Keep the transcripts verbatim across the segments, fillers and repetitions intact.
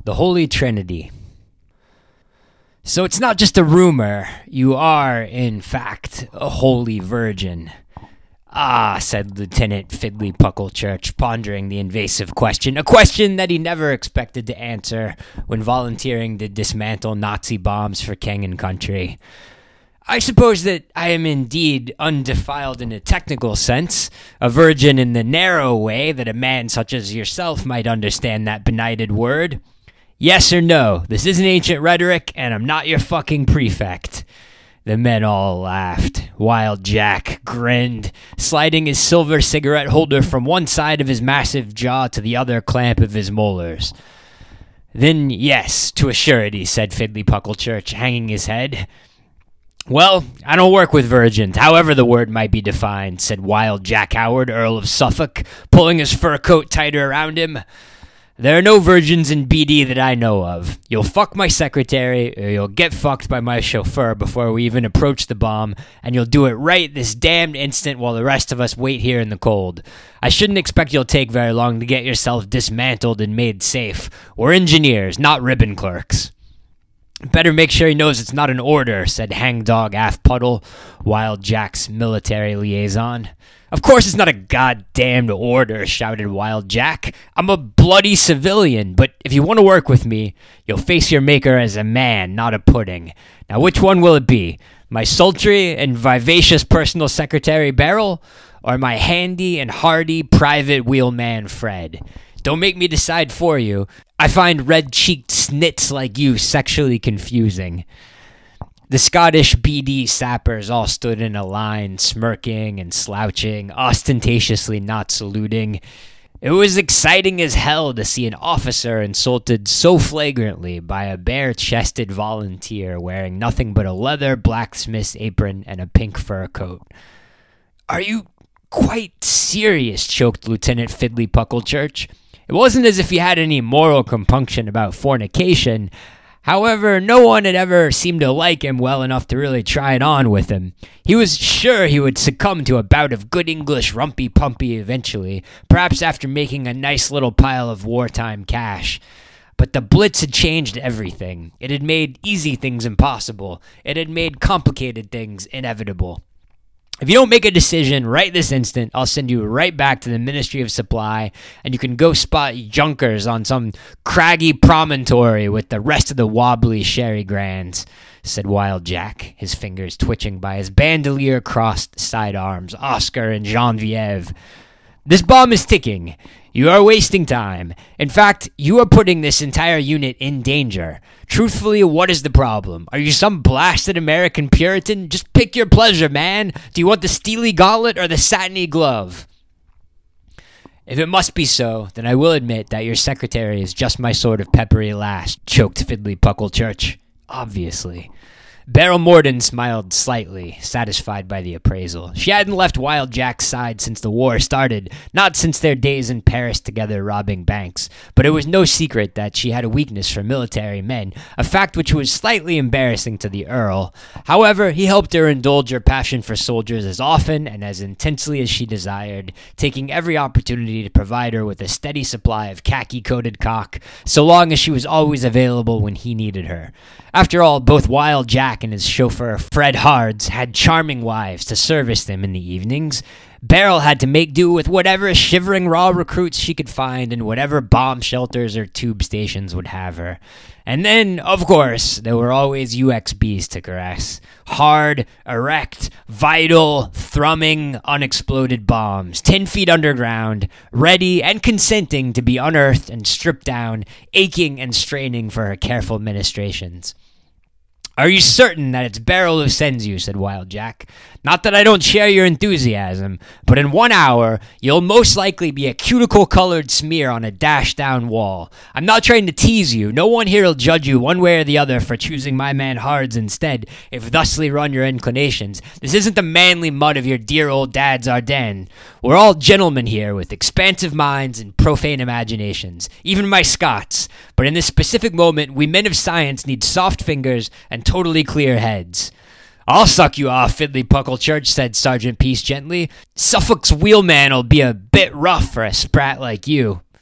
The Holy Trinity. So it's not just a rumor. You are, in fact, a holy virgin. Ah, said Lieutenant Fiddly Puckle-Church, pondering the invasive question, a question that he never expected to answer when volunteering to dismantle Nazi bombs for king and country. I suppose that I am indeed undefiled in a technical sense, a virgin in the narrow way that a man such as yourself might understand that benighted word. Yes or no, this isn't ancient rhetoric, and I'm not your fucking prefect. The men all laughed. Wild Jack grinned, sliding his silver cigarette holder from one side of his massive jaw to the other clamp of his molars. Then yes, to a surety, said Fiddly Puckle-Church, hanging his head. Well, I don't work with virgins, however the word might be defined, said Wild Jack Howard, Earl of Suffolk, pulling his fur coat tighter around him. There are no virgins in B D that I know of. You'll fuck my secretary, or you'll get fucked by my chauffeur before we even approach the bomb, and you'll do it right this damned instant while the rest of us wait here in the cold. I shouldn't expect you'll take very long to get yourself dismantled and made safe. We're engineers, not ribbon clerks. Better make sure he knows it's not an order, said Hangdog Half-Puddle, Wild Jack's military liaison. Of course it's not a goddamned order, shouted Wild Jack. I'm a bloody civilian, but if you want to work with me, you'll face your maker as a man, not a pudding. Now which one will it be? My sultry and vivacious personal secretary Beryl, or my handy and hardy private wheelman Fred? Don't make me decide for you. I find red-cheeked snits like you sexually confusing. The Scottish B D sappers all stood in a line, smirking and slouching, ostentatiously not saluting. It was exciting as hell to see an officer insulted so flagrantly by a bare-chested volunteer wearing nothing but a leather blacksmith's apron and a pink fur coat. Are you quite serious? Choked Lieutenant Fiddly Puckle-Church. It wasn't as if he had any moral compunction about fornication. However, no one had ever seemed to like him well enough to really try it on with him. He was sure he would succumb to a bout of good English rumpy-pumpy eventually, perhaps after making a nice little pile of wartime cash. But the Blitz had changed everything. It had made easy things impossible. It had made complicated things inevitable. If you don't make a decision right this instant, I'll send you right back to the Ministry of Supply, and you can go spot junkers on some craggy promontory with the rest of the wobbly sherry grands, said Wild Jack, his fingers twitching by his bandolier-crossed sidearms, Oscar and Genevieve. This bomb is ticking. You are wasting time. In fact, you are putting this entire unit in danger. Truthfully, what is the problem? Are you some blasted American Puritan? Just pick your pleasure, man. Do you want the steely gauntlet or the satiny glove? If it must be so, then I will admit that your secretary is just my sort of peppery lass, choked Fiddly Puckle-Church. Obviously. Beryl Morden smiled slightly, satisfied by the appraisal. She hadn't left Wild Jack's side since the war started, not since their days in Paris together robbing banks, but it was no secret that she had a weakness for military men, a fact which was slightly embarrassing to the Earl. However, he helped her indulge her passion for soldiers as often and as intensely as she desired, taking every opportunity to provide her with a steady supply of khaki-coated cock, so long as she was always available when he needed her. After all, both Wild Jack and his chauffeur Fred Hards had charming wives to service them in the evenings. Beryl had to make do with whatever shivering raw recruits she could find and whatever bomb shelters or tube stations would have her. And then, of course, there were always U X Bs to caress. Hard, erect, vital, thrumming, unexploded bombs, ten feet underground, ready and consenting to be unearthed and stripped down, aching and straining for her careful ministrations. Are you certain that it's Beryl who sends you, said Wild Jack. Not that I don't share your enthusiasm, but in one hour, you'll most likely be a cuticle-colored smear on a dash-down wall. I'm not trying to tease you. No one here will judge you one way or the other for choosing my man Hards instead, if thusly run your inclinations. This isn't the manly mud of your dear old dad's Ardennes. We're all gentlemen here with expansive minds and profane imaginations, even my Scots. But in this specific moment, we men of science need soft fingers and totally clear heads. I'll suck you off, Fiddly Puckle-Church, said Sergeant Peace gently. Suffolk's wheelman'll be a bit rough for a sprat like you.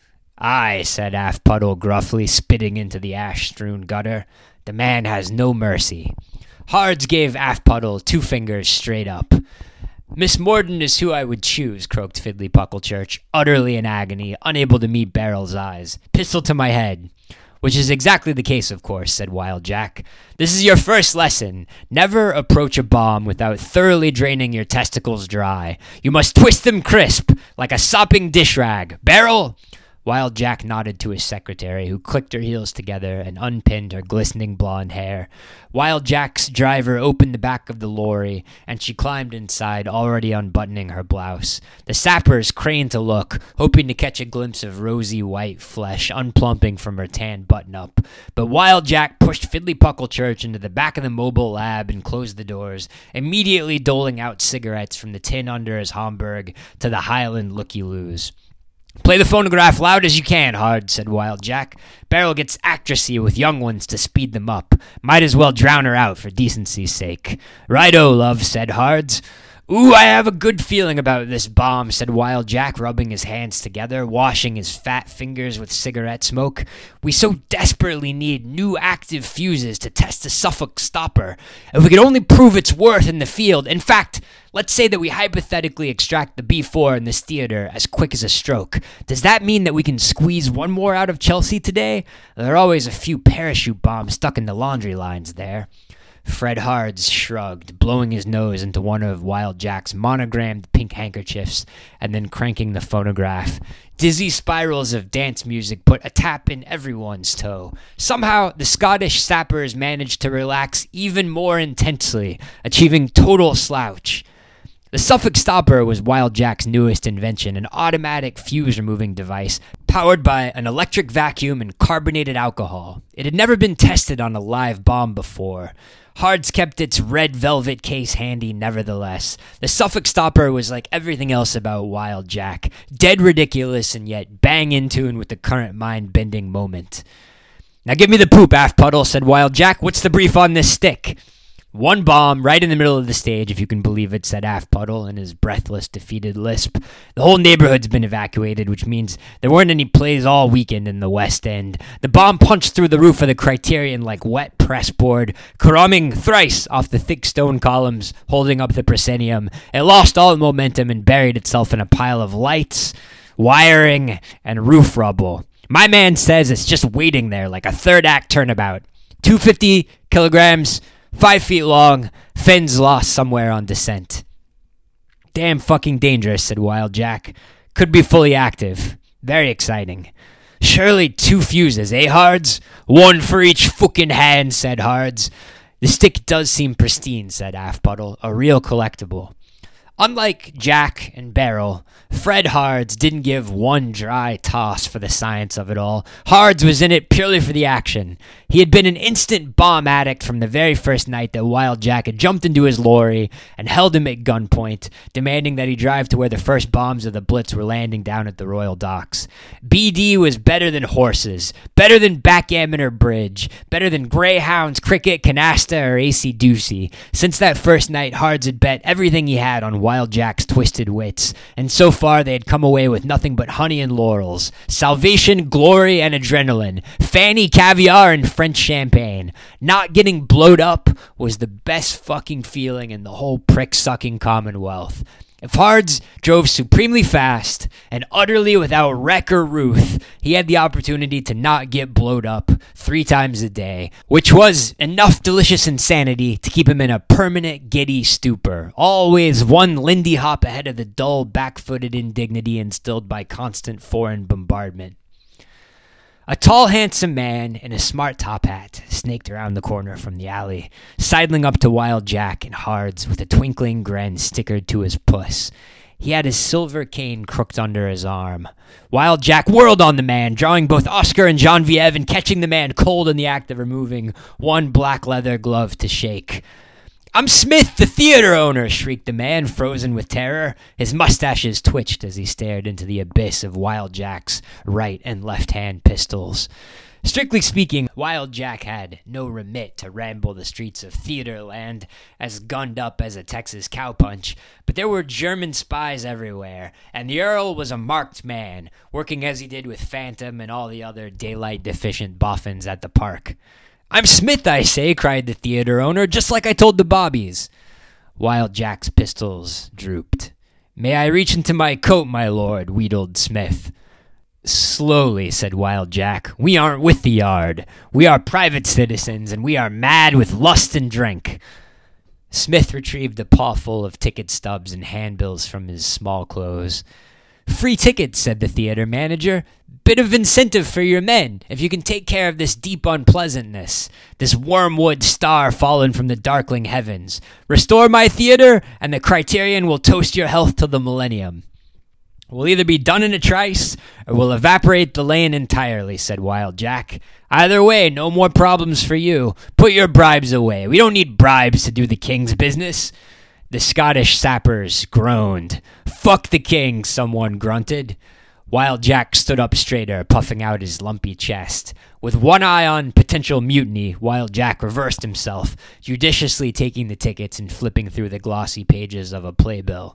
Aye, said Half Puddle gruffly, spitting into the ash-strewn gutter. The man has no mercy. Hards gave Half Puddle two fingers straight up. Miss Mordaunt is who I would choose, croaked Fiddly Pucklechurch, utterly in agony, unable to meet Barrel's eyes. Pistol to my head. Which is exactly the case, of course, said Wild Jack. This is your first lesson. Never approach a bomb without thoroughly draining your testicles dry. You must twist them crisp, like a sopping dish rag. Barrel? Wild Jack nodded to his secretary, who clicked her heels together and unpinned her glistening blonde hair. Wild Jack's driver opened the back of the lorry, and she climbed inside, already unbuttoning her blouse. The sappers craned to look, hoping to catch a glimpse of rosy white flesh unplumping from her tan button-up. But Wild Jack pushed Fiddly Pucklechurch into the back of the mobile lab and closed the doors, immediately doling out cigarettes from the tin under his Homburg to the Highland looky-loos. Play the phonograph loud as you can, Hard, said Wild Jack. Barrel gets actressy with young ones to speed them up. Might as well drown her out for decency's sake. Righto, love, said Hards. Ooh, I have a good feeling about this bomb, said Wild Jack, rubbing his hands together, washing his fat fingers with cigarette smoke. We so desperately need new active fuses to test the Suffolk stopper. If we could only prove its worth in the field, in fact, let's say that we hypothetically extract the B four in this theater as quick as a stroke. Does that mean that we can squeeze one more out of Chelsea today? There are always a few parachute bombs stuck in the laundry lines there. Fred Hards shrugged, blowing his nose into one of Wild Jack's monogrammed pink handkerchiefs and then cranking the phonograph. Dizzy spirals of dance music put a tap in everyone's toe. Somehow, the Scottish sappers managed to relax even more intensely, achieving total slouch. The Suffolk stopper was Wild Jack's newest invention, an automatic fuse-removing device powered by an electric vacuum and carbonated alcohol. It had never been tested on a live bomb before. Hards kept its red velvet case handy nevertheless. The Suffolk stopper was like everything else about Wild Jack, dead ridiculous and yet bang in tune with the current mind-bending moment. Now give me the poop, Half Puddle, said Wild Jack. What's the brief on this stick? One bomb right in the middle of the stage, if you can believe it, said Half Puddle in his breathless, defeated lisp. The whole neighborhood's been evacuated, which means there weren't any plays all weekend in the West End. The bomb punched through the roof of the Criterion like wet pressboard, caroming thrice off the thick stone columns holding up the proscenium. It lost all momentum and buried itself in a pile of lights, wiring, and roof rubble. My man says it's just waiting there like a third-act turnabout. two hundred fifty kilograms... Five feet long, fins lost somewhere on descent. Damn fucking dangerous, said Wild Jack. Could be fully active. Very exciting. Surely two fuses, eh, Hards? One for each fucking hand, said Hards. The stick does seem pristine, said Half Puddle. A real collectible. Unlike Jack and Barrel, Fred Hards didn't give one dry toss for the science of it all. Hards was in it purely for the action. He had been an instant bomb addict from the very first night that Wild Jack had jumped into his lorry and held him at gunpoint, demanding that he drive to where the first bombs of the Blitz were landing down at the Royal Docks. B D was better than horses, better than backgammon or bridge, better than greyhounds, cricket, canasta, or A C Doocy. Since that first night, Hards had bet everything he had on Wild Jack's twisted wits, and so far they had come away with nothing but honey and laurels, salvation, glory, and adrenaline, fanny, caviar, and French champagne. Not getting blowed up was the best fucking feeling in the whole prick-sucking Commonwealth. If Hards drove supremely fast and utterly without wreck or ruth, he had the opportunity to not get blowed up three times a day, which was enough delicious insanity to keep him in a permanent giddy stupor, always one Lindy hop ahead of the dull, back-footed indignity instilled by constant foreign bombardment. A tall, handsome man in a smart top hat snaked around the corner from the alley, sidling up to Wild Jack and Hards with a twinkling grin stickered to his puss. He had his silver cane crooked under his arm. Wild Jack whirled on the man, drawing both Oscar and Genevieve and catching the man cold in the act of removing one black leather glove to shake. "I'm Smith, the theater owner," shrieked the man, frozen with terror. His mustaches twitched as he stared into the abyss of Wild Jack's right and left-hand pistols. Strictly speaking, Wild Jack had no remit to ramble the streets of theater land as gunned up as a Texas cowpunch, but there were German spies everywhere, and the Earl was a marked man, working as he did with Phantom and all the other daylight-deficient boffins at the park. "I'm Smith, I say," cried the theater owner, "just like I told the bobbies." Wild Jack's pistols drooped. "May I reach into my coat, my lord?" wheedled Smith. "Slowly," said Wild Jack. "We aren't with the yard. We are private citizens, and we are mad with lust and drink." Smith retrieved a pawful of ticket stubs and handbills from his small clothes. "Free tickets," said the theater manager. "Bit of incentive for your men, if you can take care of this deep unpleasantness, this wormwood star fallen from the darkling heavens. Restore my theater, and the Criterion will toast your health till the millennium." "We'll either be done in a trice, or we'll evaporate the lane entirely," said Wild Jack. "Either way, no more problems for you. Put your bribes away. We don't need bribes to do the king's business." The Scottish sappers groaned. "Fuck the king," someone grunted. Wild Jack stood up straighter, puffing out his lumpy chest. With one eye on potential mutiny, Wild Jack reversed himself, judiciously taking the tickets and flipping through the glossy pages of a playbill.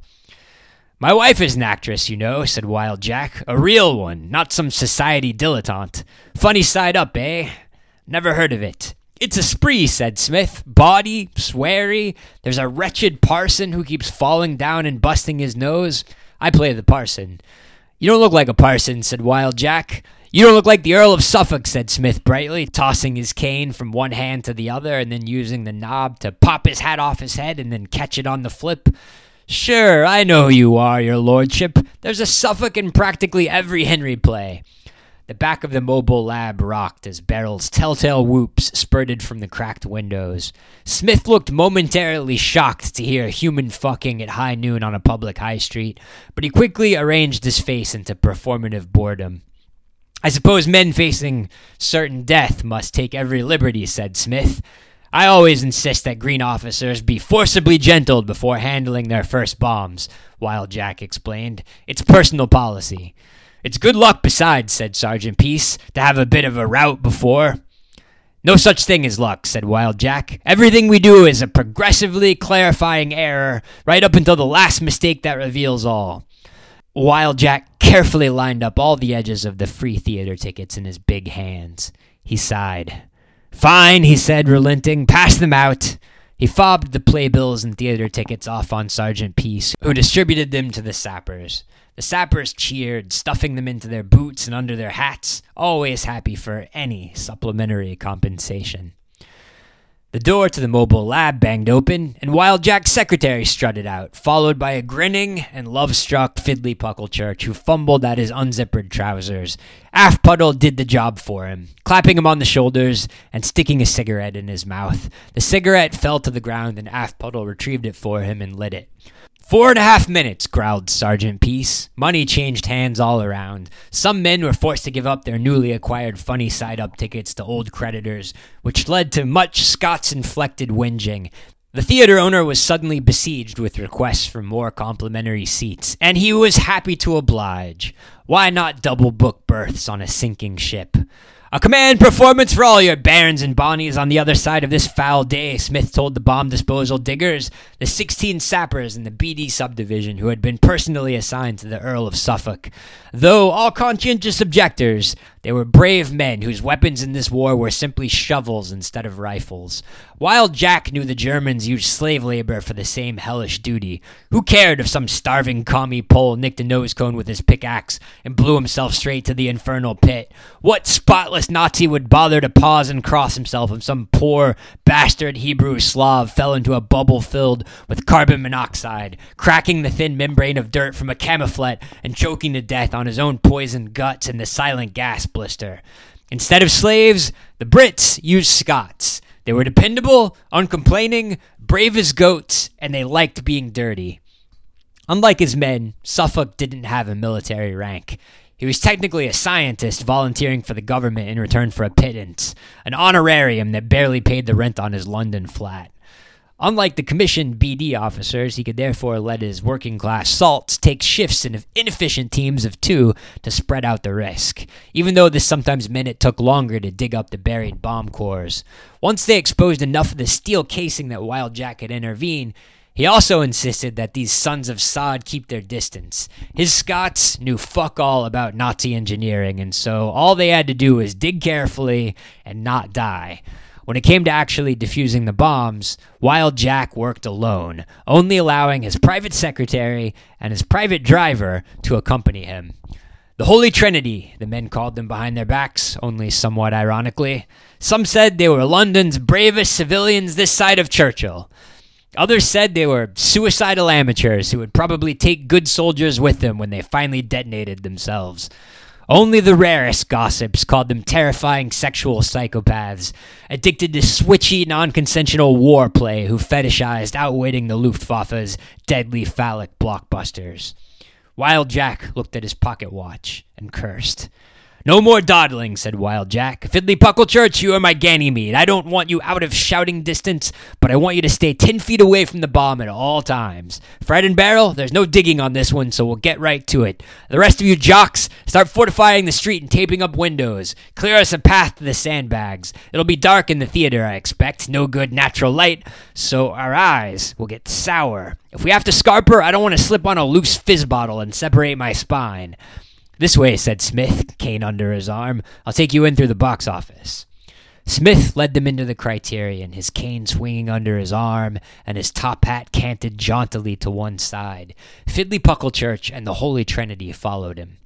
"My wife is an actress, you know," said Wild Jack. "A real one, not some society dilettante. Funny side up, eh? Never heard of it." "It's a spree," said Smith. "Bawdy, sweary. There's a wretched parson who keeps falling down and busting his nose. I play the parson." "You don't look like a parson," said Wild Jack. "You don't look like the Earl of Suffolk," said Smith brightly, tossing his cane from one hand to the other and then using the knob to pop his hat off his head and then catch it on the flip. "Sure, I know who you are, your lordship. There's a Suffolk in practically every Henry play." The back of the mobile lab rocked as Beryl's telltale whoops spurted from the cracked windows. Smith looked momentarily shocked to hear human fucking at high noon on a public high street, but he quickly arranged his face into performative boredom. "I suppose men facing certain death must take every liberty," said Smith. "I always insist that green officers be forcibly gentled before handling their first bombs," Wild Jack explained. "It's personal policy." "It's good luck besides," said Sergeant Peace, "to have a bit of a rout before." "No such thing as luck," said Wild Jack. "Everything we do is a progressively clarifying error, right up until the last mistake that reveals all." Wild Jack carefully lined up all the edges of the free theater tickets in his big hands. He sighed. "Fine," he said, relenting. "Pass them out." He fobbed the playbills and theater tickets off on Sergeant Peace, who distributed them to the sappers. The sappers cheered, stuffing them into their boots and under their hats, always happy for any supplementary compensation. The door to the mobile lab banged open, and Wild Jack's secretary strutted out, followed by a grinning and love-struck Fiddly Pucklechurch who fumbled at his unzippered trousers. Aft-Puddle did the job for him, clapping him on the shoulders and sticking a cigarette in his mouth. The cigarette fell to the ground, and Aft-Puddle retrieved it for him and lit it. "Four and a half minutes," growled Sergeant Peace. Money changed hands all around. Some men were forced to give up their newly acquired funny side-up tickets to old creditors, which led to much Scots-inflected whinging. The theater owner was suddenly besieged with requests for more complimentary seats, and he was happy to oblige. Why not double book berths on a sinking ship? "A command performance for all your barons and bonnies on the other side of this foul day," Smith told the bomb disposal diggers, the sixteen sappers in the B D subdivision who had been personally assigned to the Earl of Suffolk. Though all conscientious objectors, they were brave men whose weapons in this war were simply shovels instead of rifles. Wild Jack knew the Germans used slave labor for the same hellish duty. Who cared if some starving commie Pole nicked a nose cone with his pickaxe and blew himself straight to the infernal pit? What spotless Nazi would bother to pause and cross himself if some poor bastard Hebrew Slav fell into a bubble filled with carbon monoxide, cracking the thin membrane of dirt from a camouflet and choking to death on his own poisoned guts in the silent gas blister? Instead of slaves, the Brits used Scots. They were dependable, uncomplaining, brave as goats, and they liked being dirty. Unlike his men, Suffolk didn't have a military rank. He was technically a scientist volunteering for the government in return for a pittance, an honorarium that barely paid the rent on his London flat. Unlike the commissioned B D officers, he could therefore let his working-class salts take shifts in inefficient teams of two to spread out the risk, even though this sometimes meant it took longer to dig up the buried bomb cores. Once they exposed enough of the steel casing that Wild Jack could intervene, he also insisted that these sons of Sod keep their distance. His Scots knew fuck all about Nazi engineering, and so all they had to do was dig carefully and not die. When it came to actually defusing the bombs, Wild Jack worked alone, only allowing his private secretary and his private driver to accompany him. The Holy Trinity, the men called them behind their backs, only somewhat ironically. Some said they were London's bravest civilians this side of Churchill. Others said they were suicidal amateurs who would probably take good soldiers with them when they finally detonated themselves. Only the rarest gossips called them terrifying sexual psychopaths, addicted to switchy, non-consensual war play who fetishized outwitting the Luftwaffe's deadly phallic blockbusters. Wild Jack looked at his pocket watch and cursed. "No more dawdling," said Wild Jack. "Fiddly Puckle-Church, you are my Ganymede. I don't want you out of shouting distance, but I want you to stay ten feet away from the bomb at all times. Fred and Barrel, there's no digging on this one, so we'll get right to it. The rest of you jocks, start fortifying the street and taping up windows. Clear us a path to the sandbags. It'll be dark in the theater, I expect. No good natural light, so our eyes will get sour. If we have to scarper, I don't want to slip on a loose fizz bottle and separate my spine." "This way," said Smith, cane under his arm. "I'll take you in through the box office." Smith led them into the Criterion, his cane swinging under his arm and his top hat canted jauntily to one side. Fiddly Puckle-Church and the Holy Trinity followed him.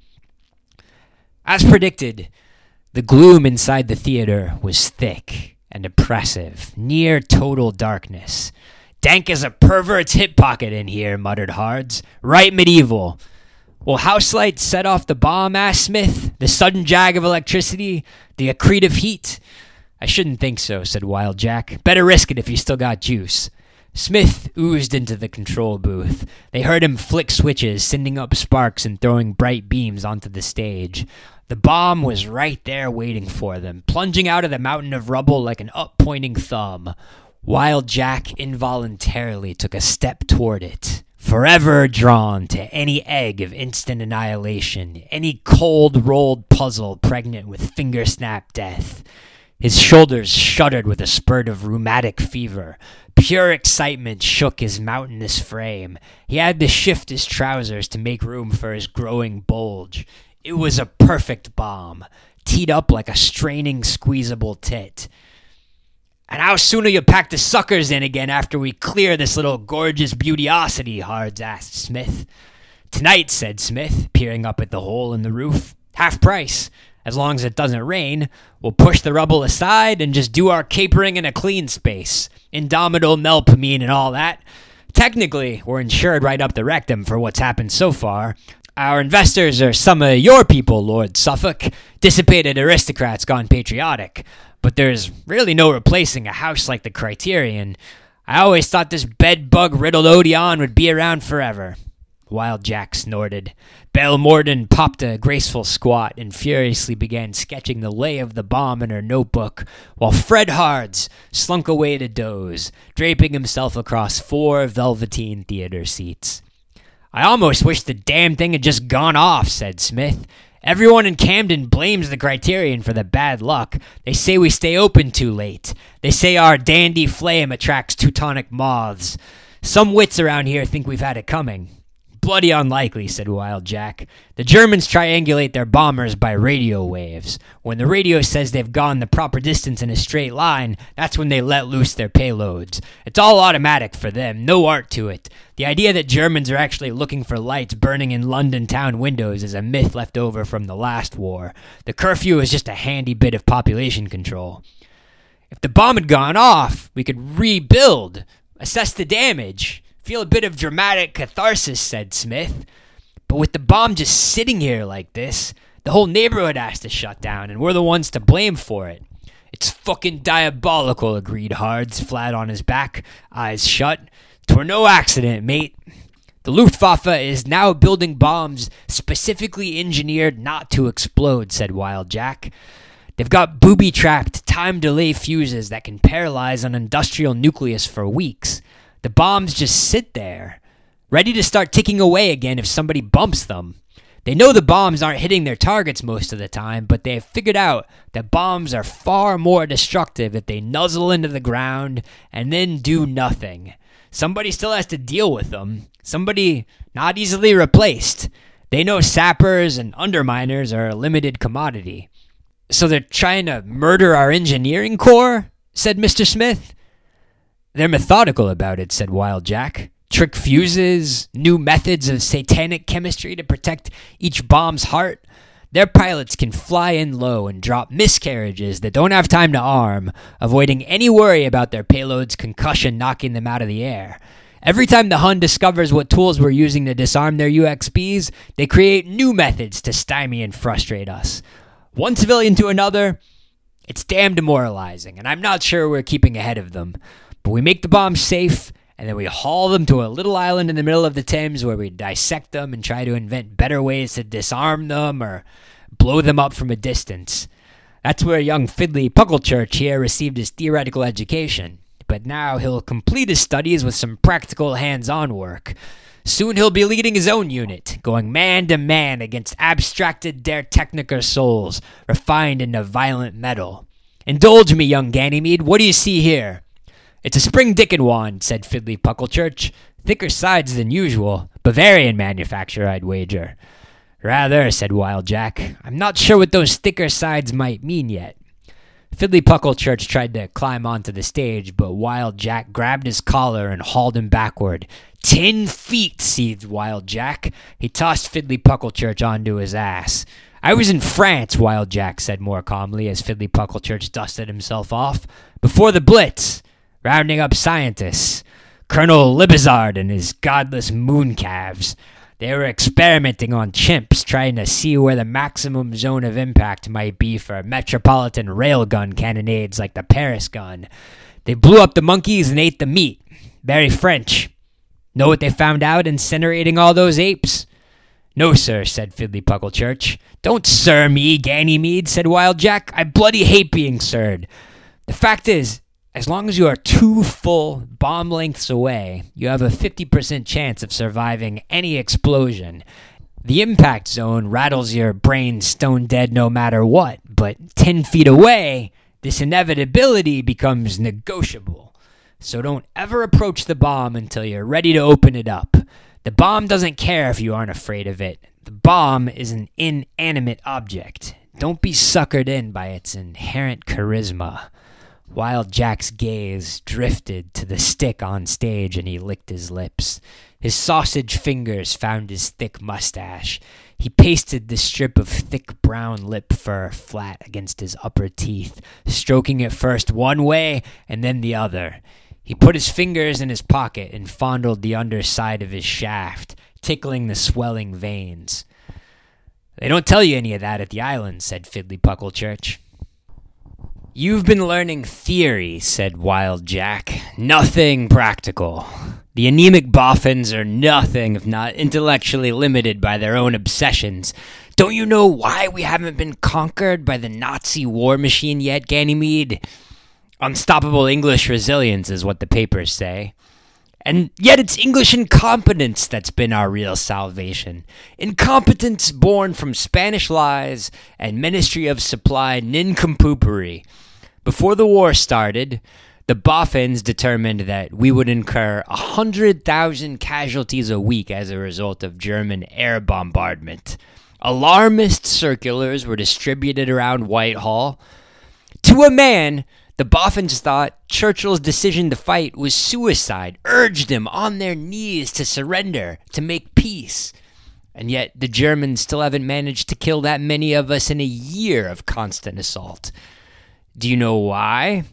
As predicted, the gloom inside the theater was thick and oppressive, near total darkness. "Dank as a pervert's hip pocket in here," muttered Hards. "Right medieval." "Will house lights set off the bomb?" asked Smith. "The sudden jag of electricity? The accretive heat?" "I shouldn't think so," said Wild Jack. "Better risk it if you still got juice." Smith oozed into the control booth. They heard him flick switches, sending up sparks and throwing bright beams onto the stage. The bomb was right there waiting for them, plunging out of the mountain of rubble like an up-pointing thumb. Wild Jack involuntarily took a step toward it, forever drawn to any egg of instant annihilation, any cold-rolled puzzle pregnant with finger-snap death. His shoulders shuddered with a spurt of rheumatic fever. Pure excitement shook his mountainous frame. He had to shift his trousers to make room for his growing bulge. It was a perfect bomb, teed up like a straining, squeezable tit. "And how soon will you pack the suckers in again after we clear this little gorgeous beautyosity?" Hards asked Smith. "Tonight," said Smith, peering up at the hole in the roof. "Half price. As long as it doesn't rain, we'll push the rubble aside and just do our capering in a clean space. Indomitable melpomene and all that. Technically, we're insured right up the rectum for what's happened so far. Our investors are some of your people, Lord Suffolk, dissipated aristocrats gone patriotic. But there's really no replacing a house like the Criterion. I always thought this bedbug-riddled Odeon would be around forever." Wild Jack snorted. Belle Morden popped a graceful squat and furiously began sketching the lay of the bomb in her notebook, while Fred Hards slunk away to doze, draping himself across four velveteen theater seats. "I almost wish the damn thing had just gone off," said Smith. "Everyone in Camden blames the Criterion for the bad luck. They say we stay open too late. They say our dandy flame attracts Teutonic moths. Some wits around here think we've had it coming." "Bloody unlikely," said Wild Jack. "The Germans triangulate their bombers by radio waves. When the radio says they've gone the proper distance in a straight line, that's when they let loose their payloads. It's all automatic for them, no art to it. The idea that Germans are actually looking for lights burning in London town windows is a myth left over from the last war. The curfew is just a handy bit of population control." "If the bomb had gone off, we could rebuild, assess the damage, feel a bit of dramatic catharsis," said Smith. "But with the bomb just sitting here like this, the whole neighborhood has to shut down, and we're the ones to blame for it." "It's fucking diabolical," agreed Hards, flat on his back, eyes shut. "'Twere no accident, mate. The Luftwaffe is now building bombs specifically engineered not to explode," said Wild Jack. "They've got booby-trapped time delay fuses that can paralyze an industrial nucleus for weeks. The bombs just sit there, ready to start ticking away again if somebody bumps them. They know the bombs aren't hitting their targets most of the time, but they have figured out that bombs are far more destructive if they nuzzle into the ground and then do nothing. Somebody still has to deal with them. Somebody not easily replaced. They know sappers and underminers are a limited commodity. So they're trying to murder our engineering corps? Said Mister Smith. They're methodical about it, said Wild Jack. Trick fuses, new methods of satanic chemistry to protect each bomb's heart. Their pilots can fly in low and drop miscarriages that don't have time to arm, avoiding any worry about their payload's concussion knocking them out of the air. Every time the Hun discovers what tools we're using to disarm their U X Bs, they create new methods to stymie and frustrate us. One civilian to another, it's damn demoralizing, and I'm not sure we're keeping ahead of them. But we make the bombs safe, and then we haul them to a little island in the middle of the Thames where we dissect them and try to invent better ways to disarm them or blow them up from a distance. That's where young Fiddly Pucklechurch here received his theoretical education. But now he'll complete his studies with some practical hands-on work. Soon he'll be leading his own unit, going man-to-man against abstracted Der Techniker souls, refined into violent metal. Indulge me, young Ganymede, what do you see here? It's a spring Dickon wand, said Fiddly Pucklechurch. Thicker sides than usual. Bavarian manufacture, I'd wager. Rather, said Wild Jack. I'm not sure what those thicker sides might mean yet. Fiddly Pucklechurch tried to climb onto the stage, but Wild Jack grabbed his collar and hauled him backward. Ten feet, seethed Wild Jack. He tossed Fiddly Pucklechurch onto his ass. I was in France, Wild Jack said more calmly as Fiddly Pucklechurch dusted himself off. Before the Blitz. Rounding up scientists, Colonel Libizard and his godless mooncalves. They were experimenting on chimps, trying to see where the maximum zone of impact might be for metropolitan railgun cannonades like the Paris gun. They blew up the monkeys and ate the meat. Very French. Know what they found out incinerating all those apes? No, sir, said Fiddly Pucklechurch. Don't sir me, Ganymede, said Wild Jack. I bloody hate being sirred. The fact is, as long as you are two full bomb lengths away, you have a fifty percent chance of surviving any explosion. The impact zone rattles your brain stone dead no matter what, but ten feet away, this inevitability becomes negotiable. So don't ever approach the bomb until you're ready to open it up. The bomb doesn't care if you aren't afraid of it. The bomb is an inanimate object. Don't be suckered in by its inherent charisma. Wild Jack's gaze drifted to the stick on stage and he licked his lips. His sausage fingers found his thick mustache. He pasted the strip of thick brown lip fur flat against his upper teeth, stroking it first one way and then the other. He put his fingers in his pocket and fondled the underside of his shaft, tickling the swelling veins. They don't tell you any of that at the island, said Fiddly Pucklechurch. You've been learning theory, said Wild Jack. Nothing practical. The anemic boffins are nothing if not intellectually limited by their own obsessions. Don't you know why we haven't been conquered by the Nazi war machine yet, Ganymede? Unstoppable English resilience is what the papers say. And yet it's English incompetence that's been our real salvation. Incompetence born from Spanish lies and Ministry of Supply nincompoopery. Before the war started, the Boffins determined that we would incur one hundred thousand casualties a week as a result of German air bombardment. Alarmist circulars were distributed around Whitehall. To a man, the Boffins thought Churchill's decision to fight was suicide, urged them on their knees to surrender, to make peace. And yet the Germans still haven't managed to kill that many of us in a year of constant assault. Do you know why?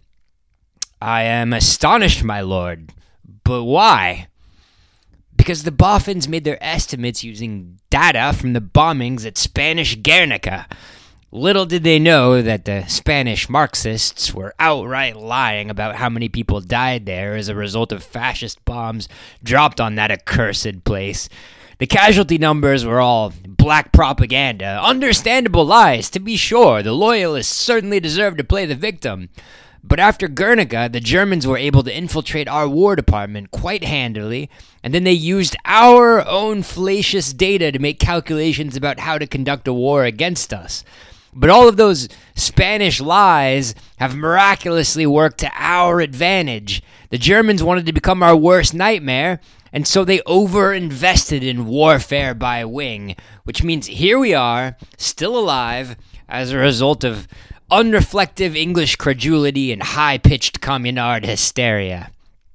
I am astonished, my lord. But why? Because the Boffins made their estimates using data from the bombings at Spanish Guernica. Little did they know that the Spanish Marxists were outright lying about how many people died there as a result of fascist bombs dropped on that accursed place. The casualty numbers were all black propaganda, understandable lies, to be sure. The loyalists certainly deserved to play the victim. But after Guernica, the Germans were able to infiltrate our War Department quite handily, and then they used our own fallacious data to make calculations about how to conduct a war against us. But all of those Spanish lies have miraculously worked to our advantage. The Germans wanted to become our worst nightmare, and so they over-invested in warfare by wing, which means here we are, still alive, as a result of unreflective English credulity and high-pitched communard hysteria.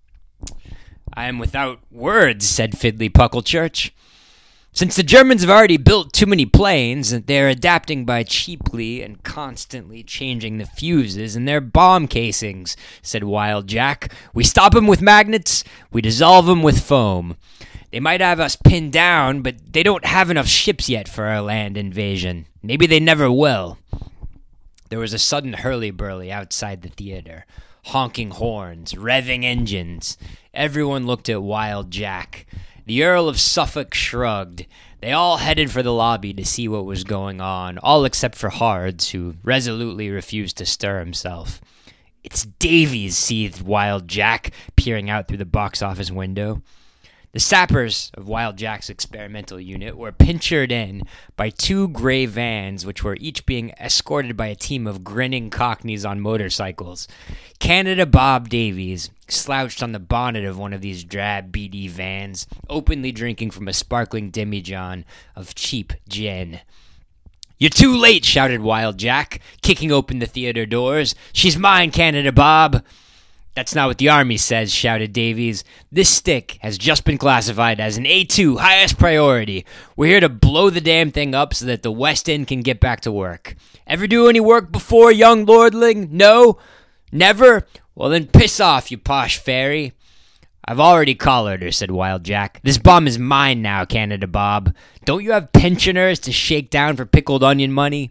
"I am without words," said Fiddly Pucklechurch. "Since the Germans have already built too many planes, they're adapting by cheaply and constantly changing the fuses in their bomb casings," said Wild Jack. "We stop them with magnets, we dissolve them with foam. They might have us pinned down, but they don't have enough ships yet for our land invasion. Maybe they never will." There was a sudden hurly-burly outside the theater. Honking horns, revving engines. Everyone looked at Wild Jack. The Earl of Suffolk shrugged. They all headed for the lobby to see what was going on, all except for Hards, who resolutely refused to stir himself. "It's Davies," seethed Wild Jack, peering out through the box office window. The sappers of Wild Jack's experimental unit were pinchered in by two gray vans, which were each being escorted by a team of grinning cockneys on motorcycles. Canada Bob Davies slouched on the bonnet of one of these drab B D vans, openly drinking from a sparkling demijohn of cheap gin. "You're too late," shouted Wild Jack, kicking open the theater doors. "She's mine, Canada Bob." "That's not what the Army says," shouted Davies. "This stick has just been classified as an A two, highest priority. We're here to blow the damn thing up so that the West End can get back to work. Ever do any work before, young lordling? No? Never? Well then piss off, you posh fairy." "I've already collared her," said Wild Jack. "This bomb is mine now, Canada Bob. Don't you have pensioners to shake down for pickled onion money?"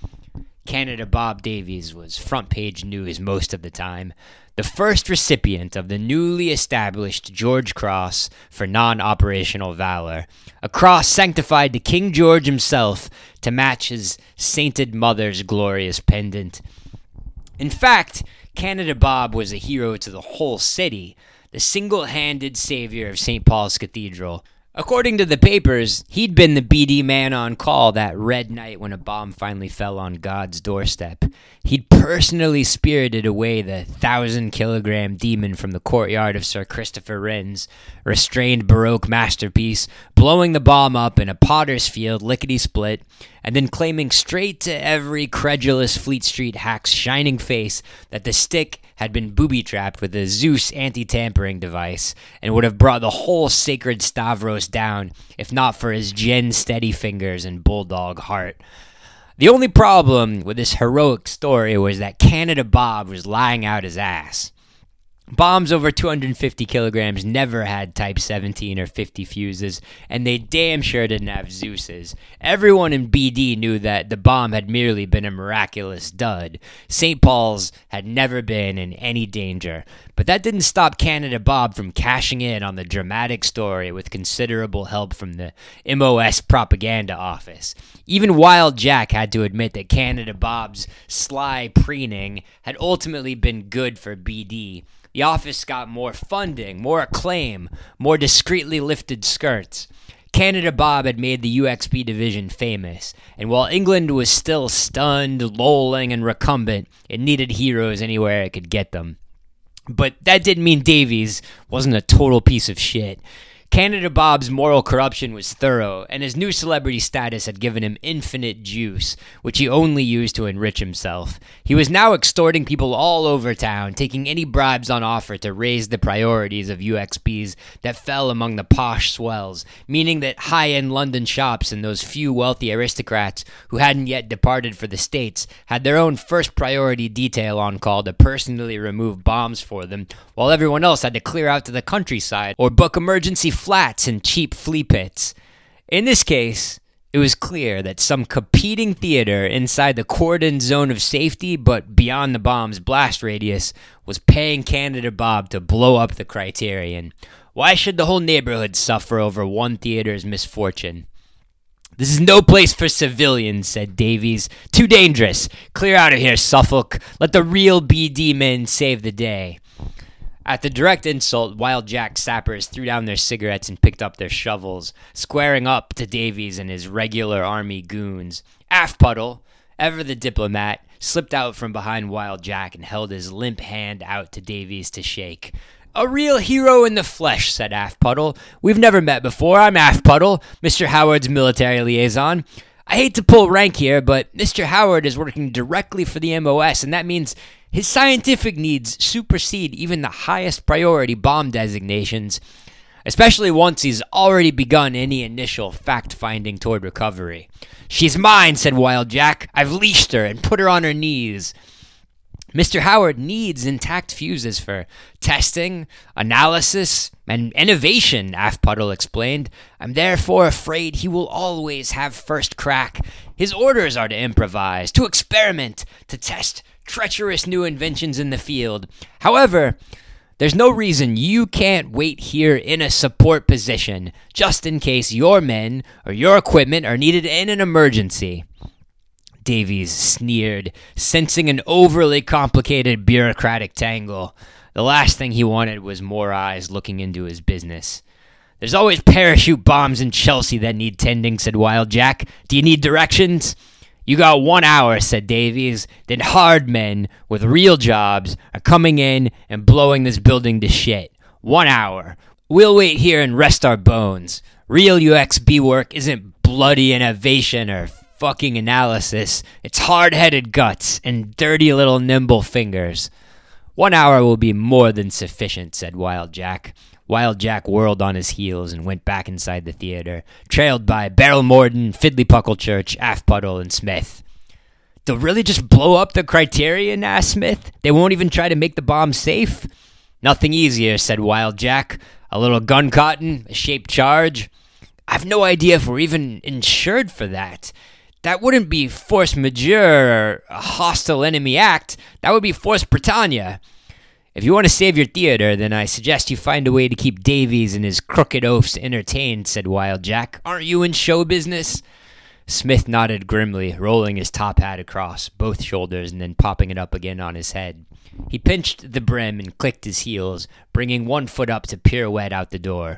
Canada Bob Davies was front page news most of the time. The first recipient of the newly established George Cross for non-operational valor, a cross sanctified to King George himself to match his sainted mother's glorious pendant. In fact, Canada Bob was a hero to the whole city, the single-handed savior of Saint Paul's Cathedral. According to the papers, he'd been the B D man on call that red night when a bomb finally fell on God's doorstep. He'd personally spirited away the thousand-kilogram demon from the courtyard of Sir Christopher Wren's restrained Baroque masterpiece, blowing the bomb up in a potter's field lickety-split, and then claiming straight to every credulous Fleet Street hack's shining face that the stick had been booby-trapped with a Zeus anti-tampering device and would have brought the whole sacred Stavros down if not for his gin-steady fingers and bulldog heart. The only problem with this heroic story was that Canada Bob was lying out his ass. Bombs over two hundred fifty kilograms never had Type seventeen or fifty fuses, and they damn sure didn't have Zeus's. Everyone in B D knew that the bomb had merely been a miraculous dud. Saint Paul's had never been in any danger. But that didn't stop Canada Bob from cashing in on the dramatic story with considerable help from the M O S propaganda office. Even Wild Jack had to admit that Canada Bob's sly preening had ultimately been good for B D. The office got more funding, more acclaim, more discreetly lifted skirts. Canada Bob had made the U X B division famous, and while England was still stunned, lolling, and recumbent, it needed heroes anywhere it could get them. But that didn't mean Davies wasn't a total piece of shit. Canada Bob's moral corruption was thorough, and his new celebrity status had given him infinite juice, which he only used to enrich himself. He was now extorting people all over town, taking any bribes on offer to raise the priorities of U X Bs that fell among the posh swells, meaning that high-end London shops and those few wealthy aristocrats who hadn't yet departed for the States had their own first priority detail on call to personally remove bombs for them, while everyone else had to clear out to the countryside or book emergency flats and cheap flea pits. In this case, it was clear that some competing theater inside the cordoned zone of safety but beyond the bomb's blast radius was paying Canada Bob to blow up the Criterion. Why should the whole neighborhood suffer over one theater's misfortune? This is no place for civilians, said Davies. Too dangerous. Clear out of here, Suffolk. Let the real B D men save the day. At the direct insult, Wild Jack sappers threw down their cigarettes and picked up their shovels, squaring up to Davies and his regular army goons. Aftpuddle, ever the diplomat, slipped out from behind Wild Jack and held his limp hand out to Davies to shake. A real hero in the flesh, said Aftpuddle. We've never met before. I'm Aftpuddle, Mister Howard's military liaison. I hate to pull rank here, but Mister Howard is working directly for the M O S, and that means his scientific needs supersede even the highest priority bomb designations, especially once he's already begun any initial fact-finding toward recovery. She's mine, said Wild Jack. I've leashed her and put her on her knees. Mister Howard needs intact fuses for testing, analysis, and innovation, Aftpuddle explained. I'm therefore afraid he will always have first crack. His orders are to improvise, to experiment, to test treacherous new inventions in the field. However, there's no reason you can't wait here in a support position, just in case your men or your equipment are needed in an emergency. Davies sneered, sensing an overly complicated bureaucratic tangle. The last thing he wanted was more eyes looking into his business. There's always parachute bombs in Chelsea that need tending, said Wild Jack. Do you need directions? You got one hour, said Davies. Then hard men with real jobs are coming in and blowing this building to shit. One hour. We'll wait here and rest our bones. Real U X B work isn't bloody innovation or fucking analysis. It's hard-headed guts and dirty little nimble fingers. One hour will be more than sufficient, said Wild Jack. Wild Jack whirled on his heels and went back inside the theater, trailed by Beryl Morden, Fiddly Pucklechurch, Aftpuddle, and Smith. They'll really just blow up the Criterion, asked Smith. They won't even try to make the bomb safe? Nothing easier, said Wild Jack. A little gun cotton, a shaped charge. I've no idea if we're even insured for that. That wouldn't be force majeure or a hostile enemy act. That would be force Britannia. If you want to save your theater, then I suggest you find a way to keep Davies and his crooked oafs entertained, said Wild Jack. Aren't you in show business? Smith nodded grimly, rolling his top hat across both shoulders and then popping it up again on his head. He pinched the brim and clicked his heels, bringing one foot up to pirouette out the door.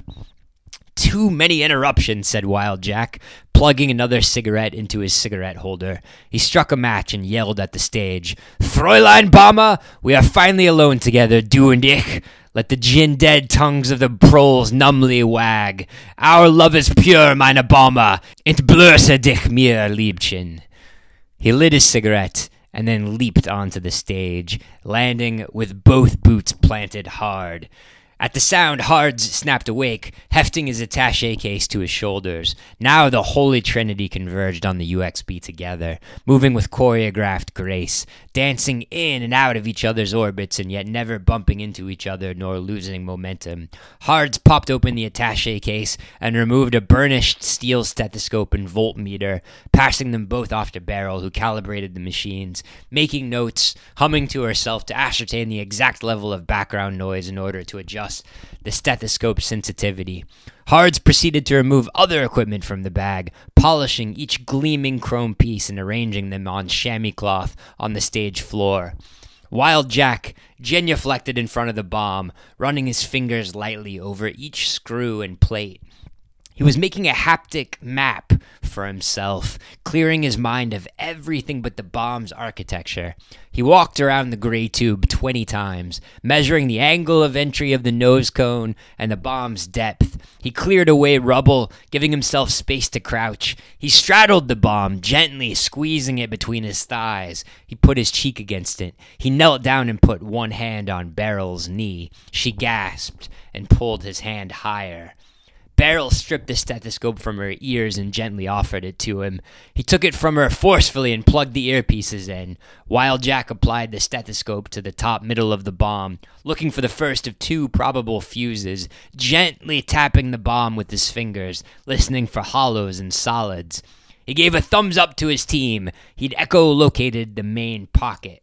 Too many interruptions, said Wild Jack, plugging another cigarette into his cigarette holder. He struck a match and yelled at the stage. Fräulein Bama, we are finally alone together, du and ich. Let the gin-dead tongues of the proles numbly wag. Our love is pure, meine Bama. Entblöße dich mir, Liebchen. He lit his cigarette and then leaped onto the stage, landing with both boots planted hard. At the sound, Hards snapped awake, hefting his attaché case to his shoulders. Now the Holy Trinity converged on the U X B together, moving with choreographed grace, dancing in and out of each other's orbits and yet never bumping into each other nor losing momentum. Hards popped open the attaché case and removed a burnished steel stethoscope and voltmeter, passing them both off to Beryl, who calibrated the machines, making notes, humming to herself to ascertain the exact level of background noise in order to adjust the stethoscope sensitivity. Hards proceeded to remove other equipment from the bag, polishing each gleaming chrome piece and arranging them on chamois cloth on the stage floor. Wild Jack genuflected in front of the bomb, running his fingers lightly over each screw and plate. He was making a haptic map for himself, clearing his mind of everything but the bomb's architecture. He walked around the gray tube twenty times, measuring the angle of entry of the nose cone and the bomb's depth. He cleared away rubble, giving himself space to crouch. He straddled the bomb, gently squeezing it between his thighs. He put his cheek against it. He knelt down and put one hand on Beryl's knee. She gasped and pulled his hand higher. Beryl stripped the stethoscope from her ears and gently offered it to him. He took it from her forcefully and plugged the earpieces in. Wild Jack applied the stethoscope to the top middle of the bomb, looking for the first of two probable fuses, gently tapping the bomb with his fingers, listening for hollows and solids. He gave a thumbs up to his team. He'd echo-located the main pocket.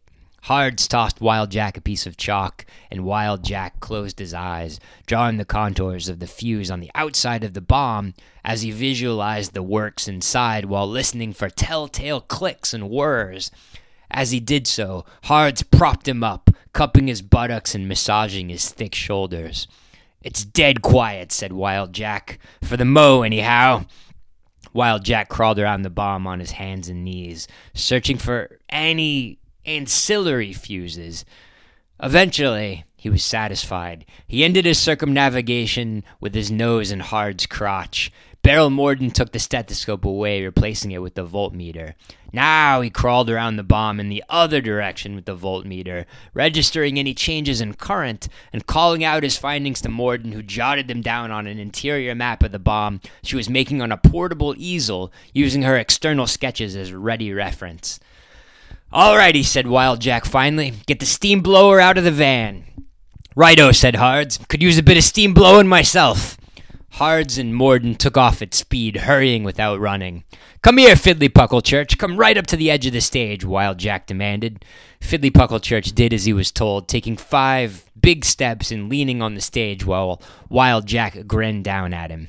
Hards tossed Wild Jack a piece of chalk, and Wild Jack closed his eyes, drawing the contours of the fuse on the outside of the bomb as he visualized the works inside while listening for telltale clicks and whirs. As he did so, Hards propped him up, cupping his buttocks and massaging his thick shoulders. "It's dead quiet," said Wild Jack. "For the mo, anyhow." Wild Jack crawled around the bomb on his hands and knees, searching for any ancillary fuses. Eventually, he was satisfied. He ended his circumnavigation with his nose in Hard's crotch. Beryl Morden took the stethoscope away, replacing it with the voltmeter. Now he crawled around the bomb in the other direction with the voltmeter, registering any changes in current and calling out his findings to Morden, who jotted them down on an interior map of the bomb she was making on a portable easel, using her external sketches as ready reference. "All right," he said Wild Jack finally. "Get the steam blower out of the van." "Righto," said Hards. "Could use a bit of steam blowing myself." Hards and Morden took off at speed, hurrying without running. "Come here, Fiddly Puckle-Church. Come right up to the edge of the stage," Wild Jack demanded. Fiddly Puckle-Church did as he was told, taking five big steps and leaning on the stage while Wild Jack grinned down at him.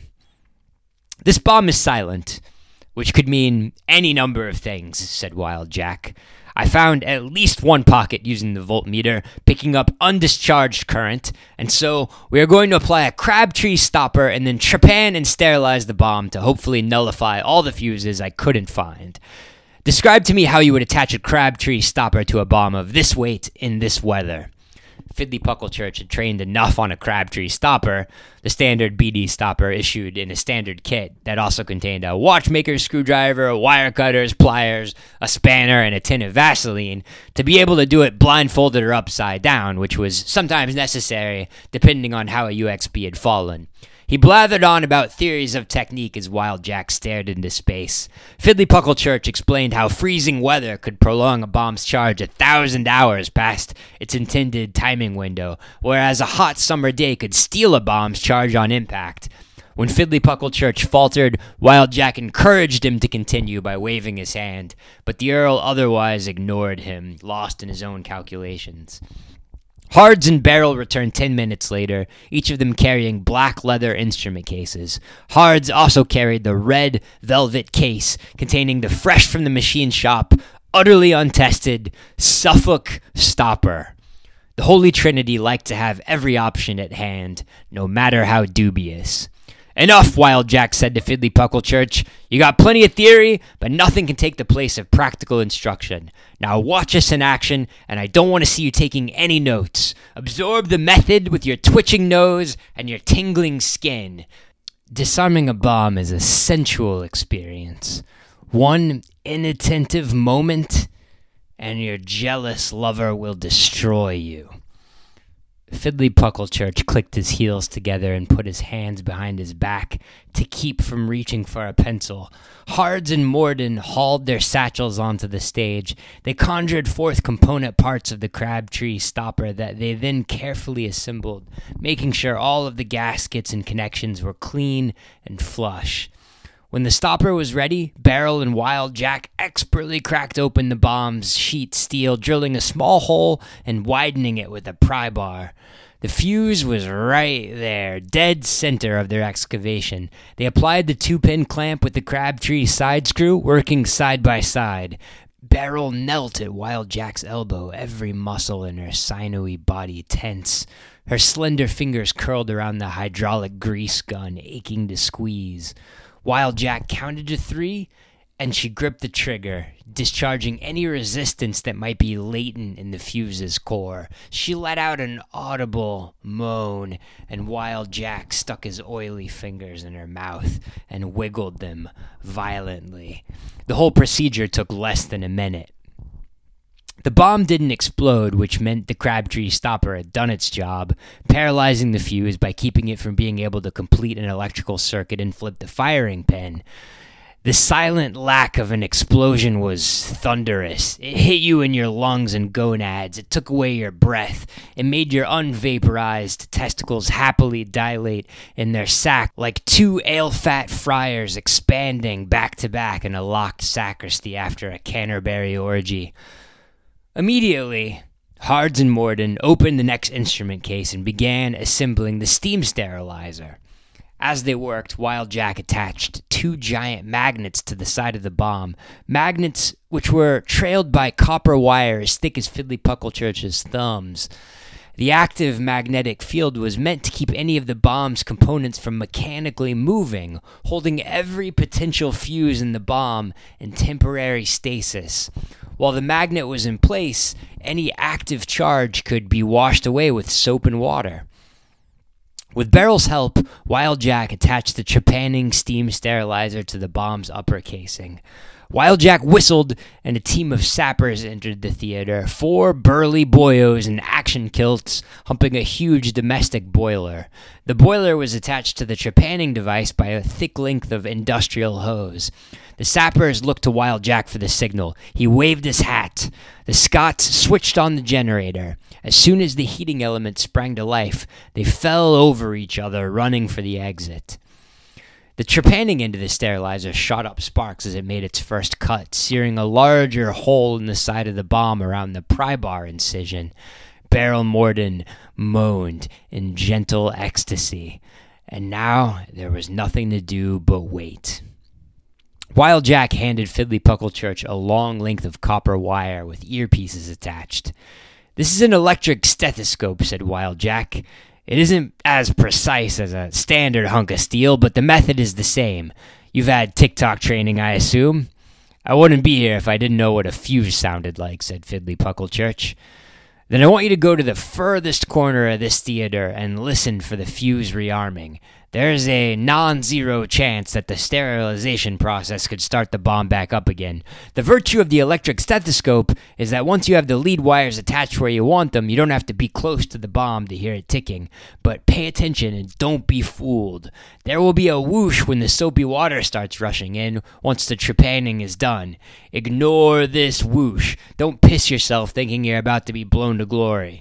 "This bomb is silent, which could mean any number of things," said Wild Jack. "I found at least one pocket using the voltmeter, picking up undischarged current, and so we are going to apply a Crabtree stopper and then trepan and sterilize the bomb to hopefully nullify all the fuses I couldn't find. Describe to me how you would attach a Crabtree stopper to a bomb of this weight in this weather." Fiddly Puckle-Church had trained enough on a Crabtree stopper, the standard B D stopper issued in a standard kit that also contained a watchmaker's screwdriver, wire cutters, pliers, a spanner, and a tin of Vaseline, to be able to do it blindfolded or upside down, which was sometimes necessary depending on how a U X B had fallen. He blathered on about theories of technique as Wild Jack stared into space. Fiddly Puckle-Church explained how freezing weather could prolong a bomb's charge a thousand hours past its intended timing window, whereas a hot summer day could steal a bomb's charge on impact. When Fiddly Puckle-Church faltered, Wild Jack encouraged him to continue by waving his hand, but the Earl otherwise ignored him, lost in his own calculations. Hards and Beryl returned ten minutes later, each of them carrying black leather instrument cases. Hards also carried the red velvet case containing the fresh-from-the-machine shop, utterly untested Suffolk stopper. The Holy Trinity liked to have every option at hand, no matter how dubious. "Enough," Wild Jack said to Fiddly Puckle-Church. "You got plenty of theory, but nothing can take the place of practical instruction. Now watch us in action, and I don't want to see you taking any notes. Absorb the method with your twitching nose and your tingling skin." Disarming a bomb is a sensual experience. One inattentive moment, and your jealous lover will destroy you. Fiddly Puckle-Church clicked his heels together and put his hands behind his back to keep from reaching for a pencil. Hards and Morden hauled their satchels onto the stage. They conjured forth component parts of the Crabtree stopper that they then carefully assembled, making sure all of the gaskets and connections were clean and flush. When the stopper was ready, Beryl and Wild Jack expertly cracked open the bomb's sheet steel, drilling a small hole and widening it with a pry bar. The fuse was right there, dead center of their excavation. They applied the two-pin clamp with the Crabtree side screw, working side by side. Beryl knelt at Wild Jack's elbow, every muscle in her sinewy body tense. Her slender fingers curled around the hydraulic grease gun, aching to squeeze. Wild Jack counted to three, and she gripped the trigger, discharging any resistance that might be latent in the fuse's core. She let out an audible moan, and Wild Jack stuck his oily fingers in her mouth and wiggled them violently. The whole procedure took less than a minute. The bomb didn't explode, which meant the Crabtree stopper had done its job, paralyzing the fuse by keeping it from being able to complete an electrical circuit and flip the firing pin. The silent lack of an explosion was thunderous. It hit you in your lungs and gonads. It took away your breath. It made your unvaporized testicles happily dilate in their sack like two ale-fat friars expanding back-to-back in a locked sacristy after a Canterbury orgy. Immediately, Hards and Morden opened the next instrument case and began assembling the steam sterilizer. As they worked, Wild Jack attached two giant magnets to the side of the bomb, magnets which were trailed by copper wire as thick as Fiddly Pucklechurch's thumbs. The active magnetic field was meant to keep any of the bomb's components from mechanically moving, holding every potential fuse in the bomb in temporary stasis. While the magnet was in place, any active charge could be washed away with soap and water. With Beryl's help, Wild Jack attached the trepanning steam sterilizer to the bomb's upper casing. Wild Jack whistled, and a team of sappers entered the theater, four burly boyos in action kilts humping a huge domestic boiler. The boiler was attached to the trepanning device by a thick length of industrial hose. The sappers looked to Wild Jack for the signal. He waved his hat. The Scots switched on the generator. As soon as the heating element sprang to life, they fell over each other, running for the exit. The trepanning end of the sterilizer shot up sparks as it made its first cut, searing a larger hole in the side of the bomb around the pry bar incision. Beryl Morden moaned in gentle ecstasy, and now there was nothing to do but wait. Wild Jack handed Fiddly Pucklechurch a long length of copper wire with earpieces attached. "This is an electric stethoscope," said Wild Jack. "It isn't as precise as a standard hunk of steel, but the method is the same. You've had tick-tock training, I assume?" "I wouldn't be here if I didn't know what a fuse sounded like," said Fiddly Pucklechurch. "Then I want you to go to the furthest corner of this theater and listen for the fuse rearming. There's a non-zero chance that the sterilization process could start the bomb back up again. The virtue of the electric stethoscope is that once you have the lead wires attached where you want them, you don't have to be close to the bomb to hear it ticking. But pay attention and don't be fooled. There will be a whoosh when the soapy water starts rushing in once the trepanning is done. Ignore this whoosh. Don't piss yourself thinking you're about to be blown to glory."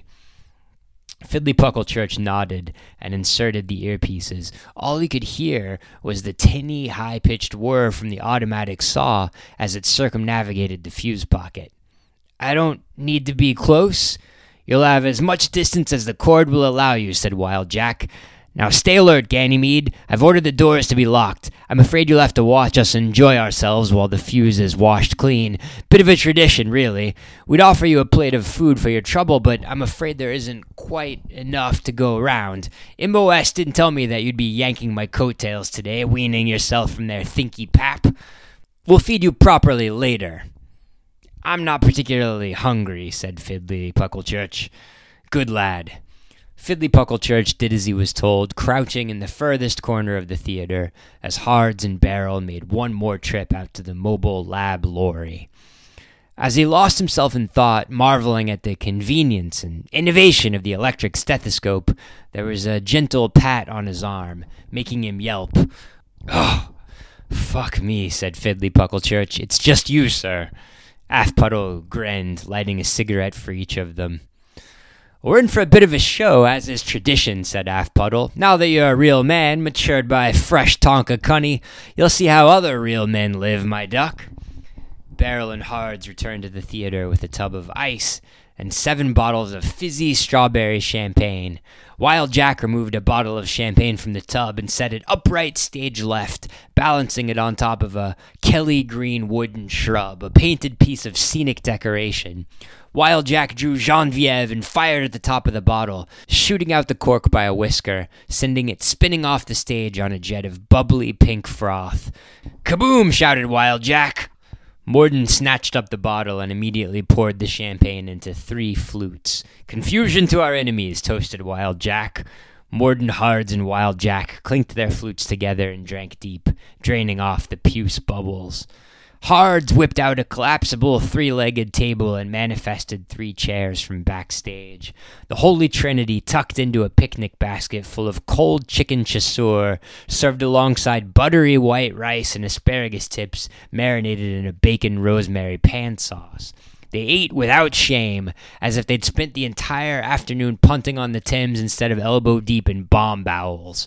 Fiddly Pucklechurch nodded and inserted the earpieces. All he could hear was the tinny, high-pitched whir from the automatic saw as it circumnavigated the fuse pocket. "I don't need to be close. You'll have as much distance as the cord will allow you," said Wild Jack. "Now stay alert, Ganymede. I've ordered the doors to be locked. I'm afraid you'll have to watch us enjoy ourselves while the fuse is washed clean. Bit of a tradition, really. We'd offer you a plate of food for your trouble, but I'm afraid there isn't quite enough to go around. Imbo S didn't tell me that you'd be yanking my coattails today, weaning yourself from their thinky pap. We'll feed you properly later." "I'm not particularly hungry," said Fiddly Pucklechurch. "Good lad." Fiddly Pucklechurch did as he was told, crouching in the furthest corner of the theater as Hards and Beryl made one more trip out to the mobile lab lorry. As he lost himself in thought, marveling at the convenience and innovation of the electric stethoscope, there was a gentle pat on his arm, making him yelp. "Oh, fuck me," said Fiddly Pucklechurch. "It's just you, sir." Athpuddle grinned, lighting a cigarette for each of them. "We're in for a bit of a show, as is tradition," said Athpuddle. "Now that you're a real man, matured by fresh Tonka cunny, you'll see how other real men live, my duck." Beryl and Hards returned to the theater with a tub of ice and seven bottles of fizzy strawberry champagne. Wild Jack removed a bottle of champagne from the tub and set it upright stage left, balancing it on top of a Kelly green wooden shrub, a painted piece of scenic decoration. Wild Jack drew Genevieve and fired at the top of the bottle, shooting out the cork by a whisker, sending it spinning off the stage on a jet of bubbly pink froth. "Kaboom!" shouted Wild Jack. Morden snatched up the bottle and immediately poured the champagne into three flutes. "Confusion to our enemies," toasted Wild Jack. Morden, Hards, and Wild Jack clinked their flutes together and drank deep, draining off the puce bubbles. Hards whipped out a collapsible three-legged table and manifested three chairs from backstage. The Holy Trinity tucked into a picnic basket full of cold chicken chasseur, served alongside buttery white rice and asparagus tips marinated in a bacon rosemary pan sauce. They ate without shame, as if they'd spent the entire afternoon punting on the Thames instead of elbow-deep in bomb bowels.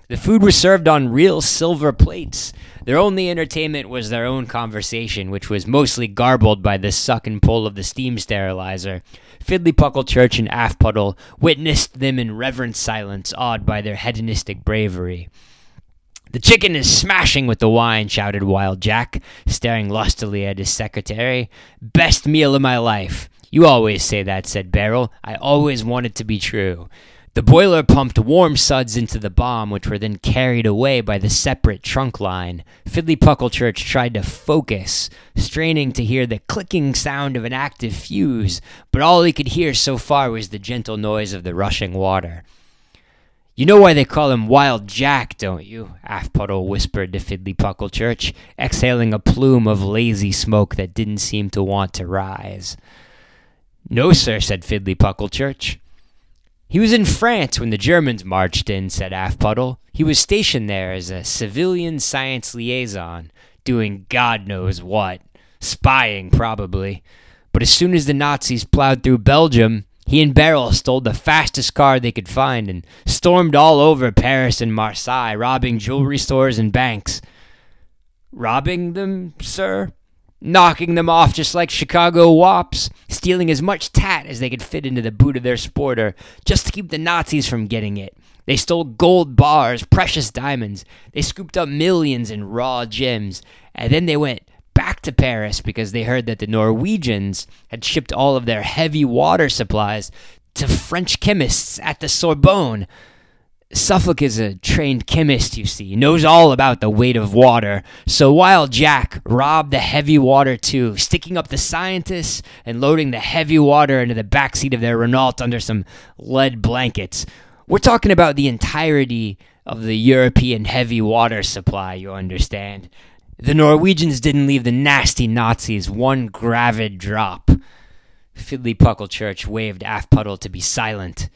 The food was served on real silver plates. Their only entertainment was their own conversation, which was mostly garbled by the suck and pull of the steam sterilizer. Fiddly Puckle-Church and Aft-Puddle witnessed them in reverent silence, awed by their hedonistic bravery. "The chicken is smashing with the wine," shouted Wild Jack, staring lustily at his secretary. "Best meal of my life." "You always say that," said Beryl. "I always want it to be true." The boiler pumped warm suds into the bomb, which were then carried away by the separate trunk line. Fiddly Puckle-Church tried to focus, straining to hear the clicking sound of an active fuse, but all he could hear so far was the gentle noise of the rushing water. "You know why they call him Wild Jack, don't you?" Aft-Puddle whispered to Fiddly Puckle-Church, exhaling a plume of lazy smoke that didn't seem to want to rise. "No, sir," said Fiddly Puckle-Church. "He was in France when the Germans marched in," said Aft-Puddle. "He was stationed there as a civilian science liaison, doing God knows what. Spying, probably. But as soon as the Nazis plowed through Belgium, he and Beryl stole the fastest car they could find and stormed all over Paris and Marseille, robbing jewelry stores and banks." "Robbing them, sir?" "Knocking them off just like Chicago wops, stealing as much tat as they could fit into the boot of their sporter, just to keep the Nazis from getting it. They stole gold bars, precious diamonds. They scooped up millions in raw gems, and then they went back to Paris because they heard that the Norwegians had shipped all of their heavy water supplies to French chemists at the Sorbonne. Suffolk is a trained chemist, you see, knows all about the weight of water, so Wild Jack robbed the heavy water too, sticking up the scientists and loading the heavy water into the backseat of their Renault under some lead blankets. We're talking about the entirety of the European heavy water supply, you understand. The Norwegians didn't leave the nasty Nazis one gravid drop." Fiddly Puckle-Church waved Aft-Puddle to be silent.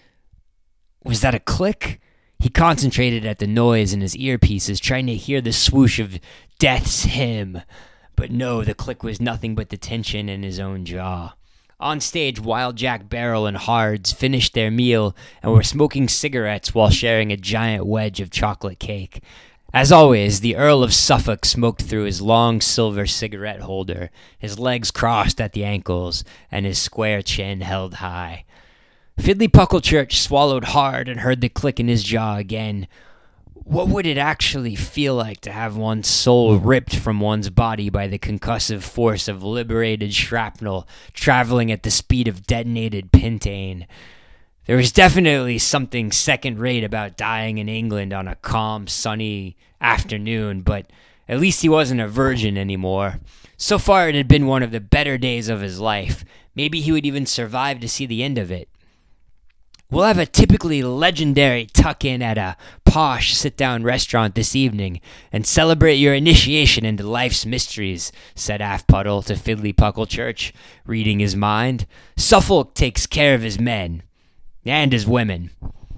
Was that a click? He concentrated at the noise in his earpieces, trying to hear the swoosh of death's hymn. But no, the click was nothing but the tension in his own jaw. On stage, Wild Jack, Beryl, and Hards finished their meal and were smoking cigarettes while sharing a giant wedge of chocolate cake. As always, the Earl of Suffolk smoked through his long silver cigarette holder, his legs crossed at the ankles, and his square chin held high. Fiddly Puckle-Church swallowed hard and heard the click in his jaw again. What would it actually feel like to have one's soul ripped from one's body by the concussive force of liberated shrapnel traveling at the speed of detonated pentane? There was definitely something second-rate about dying in England on a calm, sunny afternoon, but at least he wasn't a virgin anymore. So far it had been one of the better days of his life. Maybe he would even survive to see the end of it. "We'll have a typically legendary tuck-in at a posh sit-down restaurant this evening and celebrate your initiation into life's mysteries," said Aft-Puddle to Fiddly Puckle-Church, reading his mind. "Suffolk takes care of his men. And his women."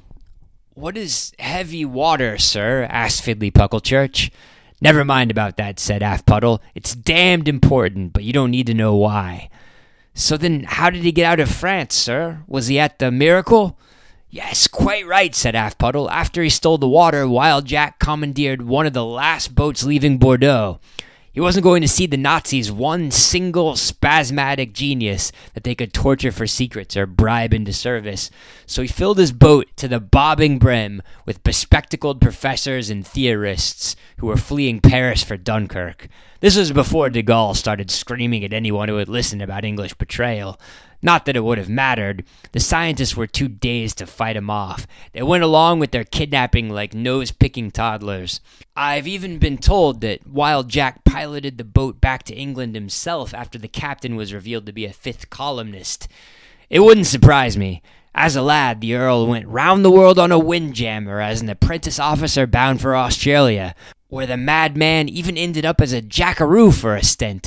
"What is heavy water, sir?" asked Fiddly Puckle-Church. "Never mind about that," said Aft-Puddle. "It's damned important, but you don't need to know why." "So then how did he get out of France, sir? Was he at the Miracle?" "Yes, quite right," said Aft-Puddle. "After he stole the water, Wild Jack commandeered one of the last boats leaving Bordeaux. He wasn't going to cede the Nazis one single spasmodic genius that they could torture for secrets or bribe into service, so he filled his boat to the bobbing brim with bespectacled professors and theorists who were fleeing Paris for Dunkirk. This was before de Gaulle started screaming at anyone who would listen about English betrayal. Not that it would have mattered. The scientists were too dazed to fight him off. They went along with their kidnapping like nose-picking toddlers. I've even been told that Wild Jack piloted the boat back to England himself after the captain was revealed to be a fifth columnist. It wouldn't surprise me. As a lad, the Earl went round the world on a windjammer as an apprentice officer bound for Australia, where the madman even ended up as a jackaroo for a stint.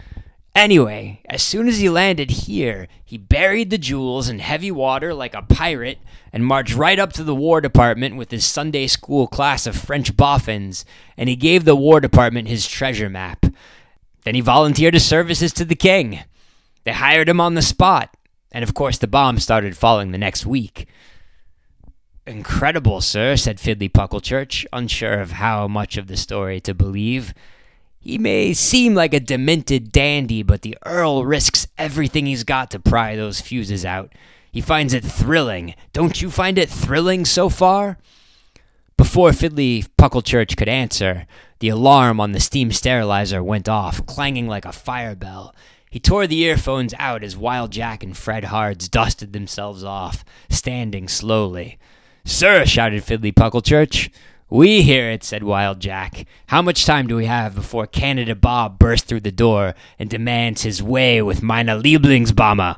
Anyway, as soon as he landed here, he buried the jewels in heavy water like a pirate and marched right up to the War Department with his Sunday school class of French boffins, and he gave the War Department his treasure map. Then he volunteered his services to the king. They hired him on the spot, and of course the bombs started falling the next week." Incredible, sir, said Fiddly Pucklechurch, unsure of how much of the story to believe. He may seem like a demented dandy, but the Earl risks everything he's got to pry those fuses out. He finds it thrilling. Don't you find it thrilling so far? Before Fiddly Pucklechurch could answer, the alarm on the steam sterilizer went off, clanging like a fire bell. He tore the earphones out as Wild Jack and Fred Hards dusted themselves off, standing slowly. "Sir," shouted Fiddly Pucklechurch. "We hear it," said Wild Jack. "How much time do we have before Canada Bob bursts through the door and demands his way with meine Lieblingsbombe?"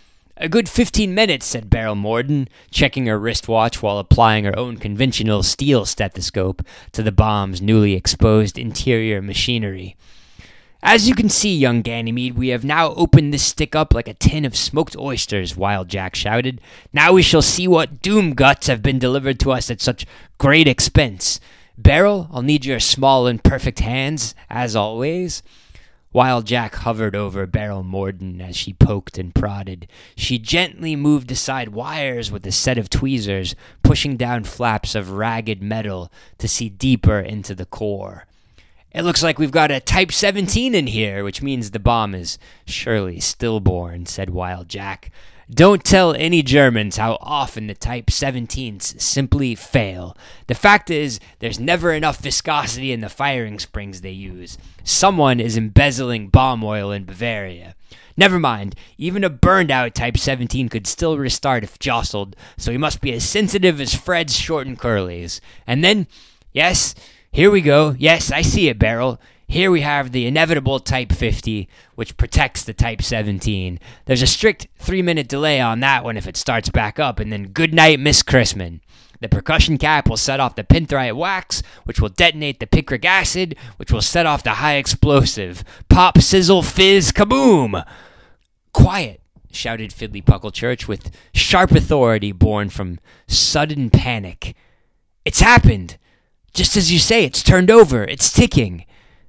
"A good fifteen minutes," said Beryl Morden, checking her wristwatch while applying her own conventional steel stethoscope to the bomb's newly exposed interior machinery. "As you can see, young Ganymede, we have now opened this stick up like a tin of smoked oysters," Wild Jack shouted. "Now we shall see what doom guts have been delivered to us at such great expense. Beryl, I'll need your small and perfect hands, as always." Wild Jack hovered over Beryl Morden as she poked and prodded. She gently moved aside wires with a set of tweezers, pushing down flaps of ragged metal to see deeper into the core. "It looks like we've got a Type seventeen in here, which means the bomb is surely stillborn," said Wild Jack. "Don't tell any Germans how often the Type seventeens simply fail. The fact is, there's never enough viscosity in the firing springs they use. Someone is embezzling bomb oil in Bavaria. Never mind, even a burned-out Type seventeen could still restart if jostled, so he must be as sensitive as Fred's shortened curlies. And then, yes... Here we go. Yes, I see it, Beryl. Here we have the inevitable Type fifty, which protects the Type seventeen. There's a strict three-minute delay on that one if it starts back up, and then good night, Miss Chrisman. The percussion cap will set off the pinthrite wax, which will detonate the picric acid, which will set off the high explosive. Pop, sizzle, fizz, kaboom! "Quiet," shouted Fiddly Pucklechurch with sharp authority born from sudden panic. "It's happened! Just as you say, it's turned over. It's ticking."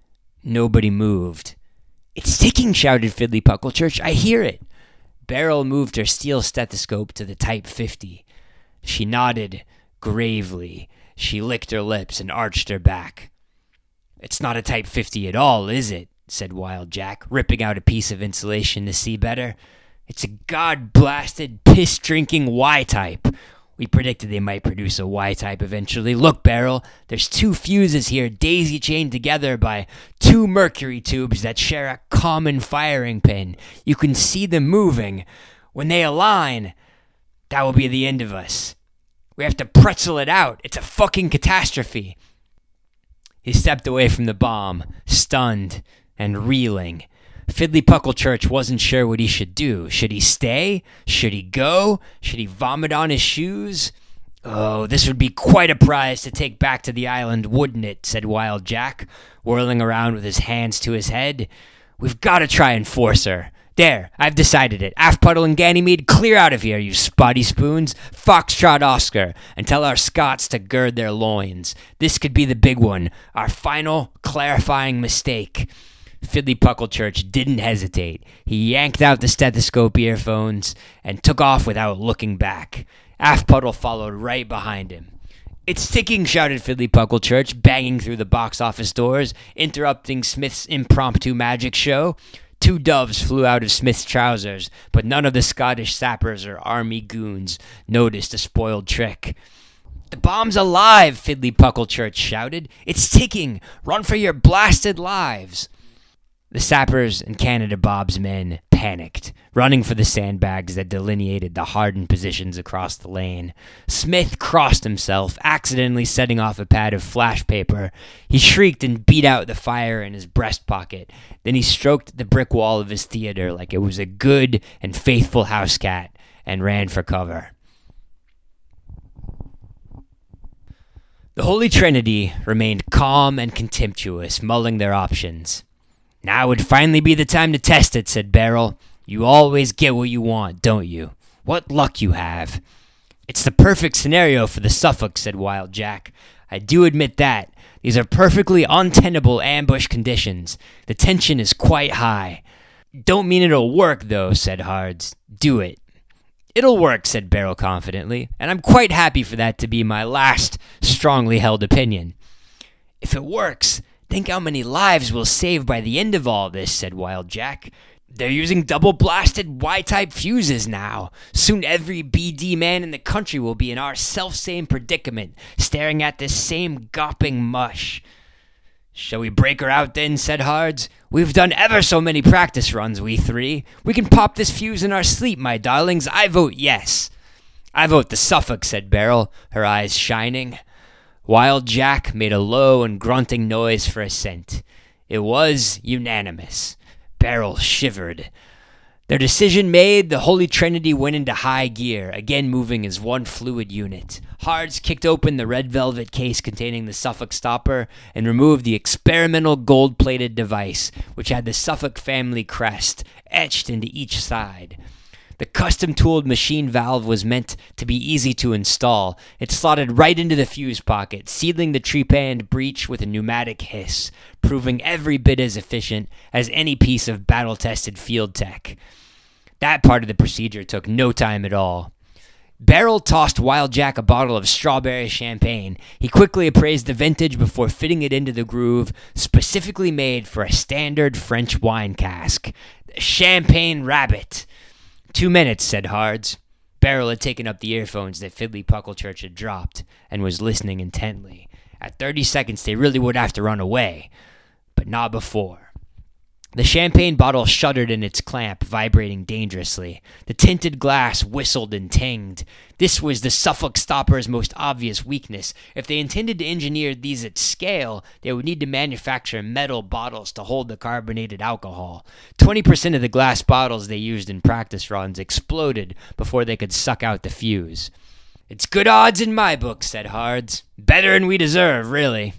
Nobody moved. "It's ticking," shouted Fiddly Pucklechurch. "I hear it." Beryl moved her steel stethoscope to the Type fifty. She nodded gravely. She licked her lips and arched her back. "It's not a Type fifty at all, is it?" said Wild Jack, ripping out a piece of insulation to see better. "It's a god-blasted, piss-drinking Y-type. We predicted they might produce a Y-type eventually. Look, Beryl, there's two fuses here daisy-chained together by two mercury tubes that share a common firing pin. You can see them moving. When they align, that will be the end of us. We have to pretzel it out. It's a fucking catastrophe." He stepped away from the bomb, stunned and reeling. Fiddly Pucklechurch wasn't sure what he should do. Should he stay? Should he go? Should he vomit on his shoes? "Oh, this would be quite a prize to take back to the island, wouldn't it?" said Wild Jack, whirling around with his hands to his head. "We've got to try and force her. There, I've decided it. Aftpuddle and Ganymede, clear out of here, you spotty spoons. Foxtrot Oscar, and tell our Scots to gird their loins. This could be the big one, our final clarifying mistake." Fiddly Pucklechurch didn't hesitate. He yanked out the stethoscope earphones and took off without looking back. Aftpuddle followed right behind him. "It's ticking," shouted Fiddly Pucklechurch, banging through the box office doors, interrupting Smith's impromptu magic show. Two doves flew out of Smith's trousers, but none of the Scottish sappers or army goons noticed a spoiled trick. "The bomb's alive," Fiddly Pucklechurch shouted. "It's ticking. Run for your blasted lives." The sappers and Canada Bob's men panicked, running for the sandbags that delineated the hardened positions across the lane. Smith crossed himself, accidentally setting off a pad of flash paper. He shrieked and beat out the fire in his breast pocket. Then he stroked the brick wall of his theater like it was a good and faithful house cat and ran for cover. The Holy Trinity remained calm and contemptuous, mulling their options. "Now would finally be the time to test it," said Beryl. "You always get what you want, don't you? What luck you have." "It's the perfect scenario for the Suffolk," said Wild Jack. "I do admit that. These are perfectly untenable ambush conditions. The tension is quite high." "Don't mean it'll work, though," said Hards. "Do it." "It'll work," said Beryl confidently, "and I'm quite happy for that to be my last strongly held opinion." "If it works, think how many lives we'll save by the end of all this," said Wild Jack. "They're using double-blasted Y-type fuses now. Soon every B D man in the country will be in our self-same predicament, staring at this same gawping mush." "Shall we break her out then?" said Hards. "We've done ever so many practice runs, we three. We can pop this fuse in our sleep, my darlings. I vote yes." "I vote the Suffolk," said Beryl, her eyes shining. Wild Jack made a low and grunting noise for assent. It was unanimous. Beryl shivered. Their decision made, the Holy Trinity went into high gear, again moving as one fluid unit. Hards kicked open the red velvet case containing the Suffolk stopper and removed the experimental gold-plated device, which had the Suffolk family crest etched into each side. The custom-tooled machine valve was meant to be easy to install. It slotted right into the fuse pocket, sealing the trepanned breech with a pneumatic hiss, proving every bit as efficient as any piece of battle-tested field tech. That part of the procedure took no time at all. Beryl tossed Wild Jack a bottle of strawberry champagne. He quickly appraised the vintage before fitting it into the groove, specifically made for a standard French wine cask. The Champagne Rabbit. Two minutes, said Hards. Beryl had taken up the earphones that Fiddly Pucklechurch had dropped and was listening intently. At thirty seconds, they really would have to run away, but not before. The champagne bottle shuddered in its clamp, vibrating dangerously. The tinted glass whistled and tinged. This was the Suffolk stopper's most obvious weakness. If they intended to engineer these at scale, they would need to manufacture metal bottles to hold the carbonated alcohol. Twenty percent of the glass bottles they used in practice runs exploded before they could suck out the fuse. It's good odds in my book, said Hards. Better than we deserve, really.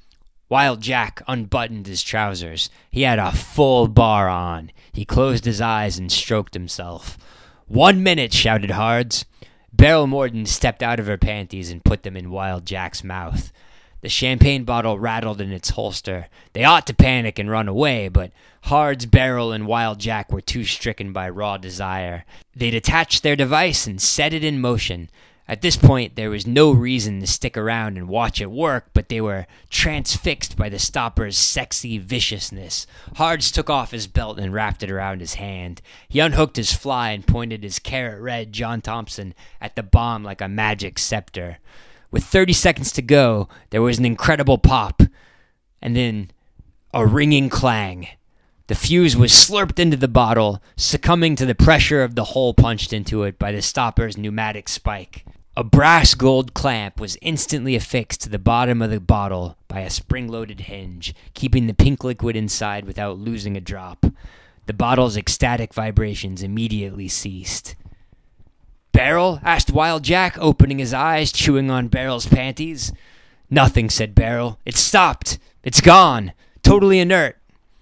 Wild Jack unbuttoned his trousers. He had a full bar on. He closed his eyes and stroked himself. One minute, shouted Hards. Beryl Morden stepped out of her panties and put them in Wild Jack's mouth. The champagne bottle rattled in its holster. They ought to panic and run away, but Hards, Beryl, and Wild Jack were too stricken by raw desire. They detached their device and set it in motion. At this point, there was no reason to stick around and watch it work, but they were transfixed by the stopper's sexy viciousness. Hards took off his belt and wrapped it around his hand. He unhooked his fly and pointed his carrot-red John Thompson at the bomb like a magic scepter. With thirty seconds to go, there was an incredible pop, and then a ringing clang. The fuse was slurped into the bottle, succumbing to the pressure of the hole punched into it by the stopper's pneumatic spike. A brass gold clamp was instantly affixed to the bottom of the bottle by a spring-loaded hinge, keeping the pink liquid inside without losing a drop. The bottle's ecstatic vibrations immediately ceased. Beryl? Asked Wild Jack, opening his eyes, chewing on Beryl's panties. Nothing, said Beryl. It stopped. It's gone. Totally inert.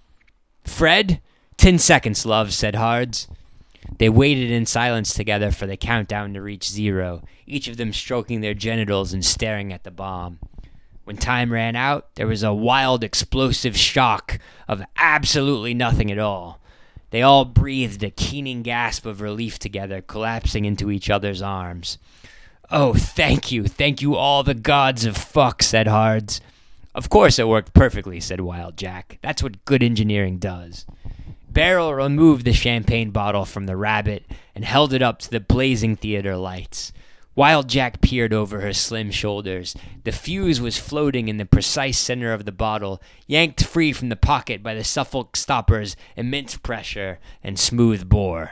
Fred? Ten seconds, love, said Hards. They waited in silence together for the countdown to reach zero, each of them stroking their genitals and staring at the bomb. When time ran out, there was a wild, explosive shock of absolutely nothing at all. They all breathed a keening gasp of relief together, collapsing into each other's arms. Oh, thank you, thank you all the gods of fuck, said Hards. Of course it worked perfectly, said Wild Jack. That's what good engineering does. Beryl removed the champagne bottle from the rabbit and held it up to the blazing theater lights. Wild Jack peered over her slim shoulders. The fuse was floating in the precise center of the bottle, yanked free from the pocket by the Suffolk stopper's immense pressure and smooth bore.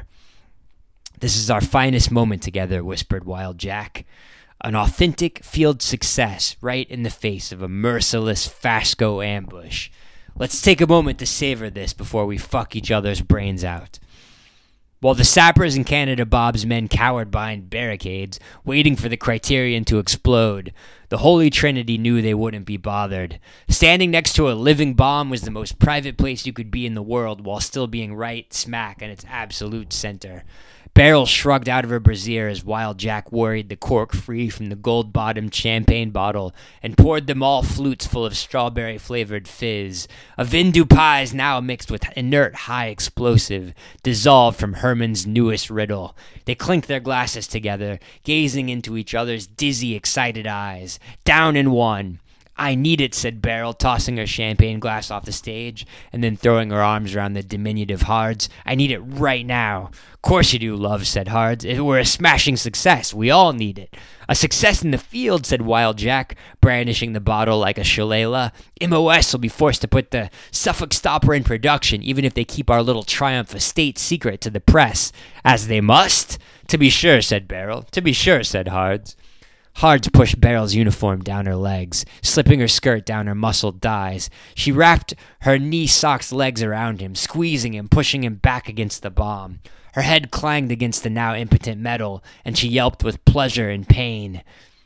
This is our finest moment together, whispered Wild Jack. An authentic field success right in the face of a merciless Fasco ambush. Let's take a moment to savor this before we fuck each other's brains out. While the sappers and Canada Bob's men cowered behind barricades, waiting for the Criterion to explode, the Holy Trinity knew they wouldn't be bothered. Standing next to a living bomb was the most private place you could be in the world while still being right smack in its absolute center. Beryl shrugged out of her brassiere as Wild Jack worried the cork free from the gold-bottomed champagne bottle and poured them all flutes full of strawberry-flavored fizz, a vin du pies now mixed with inert high explosive, dissolved from Herman's newest riddle. They clinked their glasses together, gazing into each other's dizzy, excited eyes. Down in one. "I need it," said Beryl, tossing her champagne glass off the stage and then throwing her arms around the diminutive Hards. "I need it right now." "Course you do, love," said Hards. "If it were a smashing success, we all need it." "A success in the field," said Wild Jack, brandishing the bottle like a shillelagh. "M O S will be forced to put the Suffolk Stopper in production, even if they keep our little triumph a state secret to the press." "As they must?" "To be sure," said Beryl. "To be sure," said Hards. Hards pushed Beryl's uniform down her legs, slipping her skirt down her muscled thighs. She wrapped her knee-socked legs around him, squeezing him, pushing him back against the bomb. Her head clanged against the now impotent metal, and she yelped with pleasure and pain.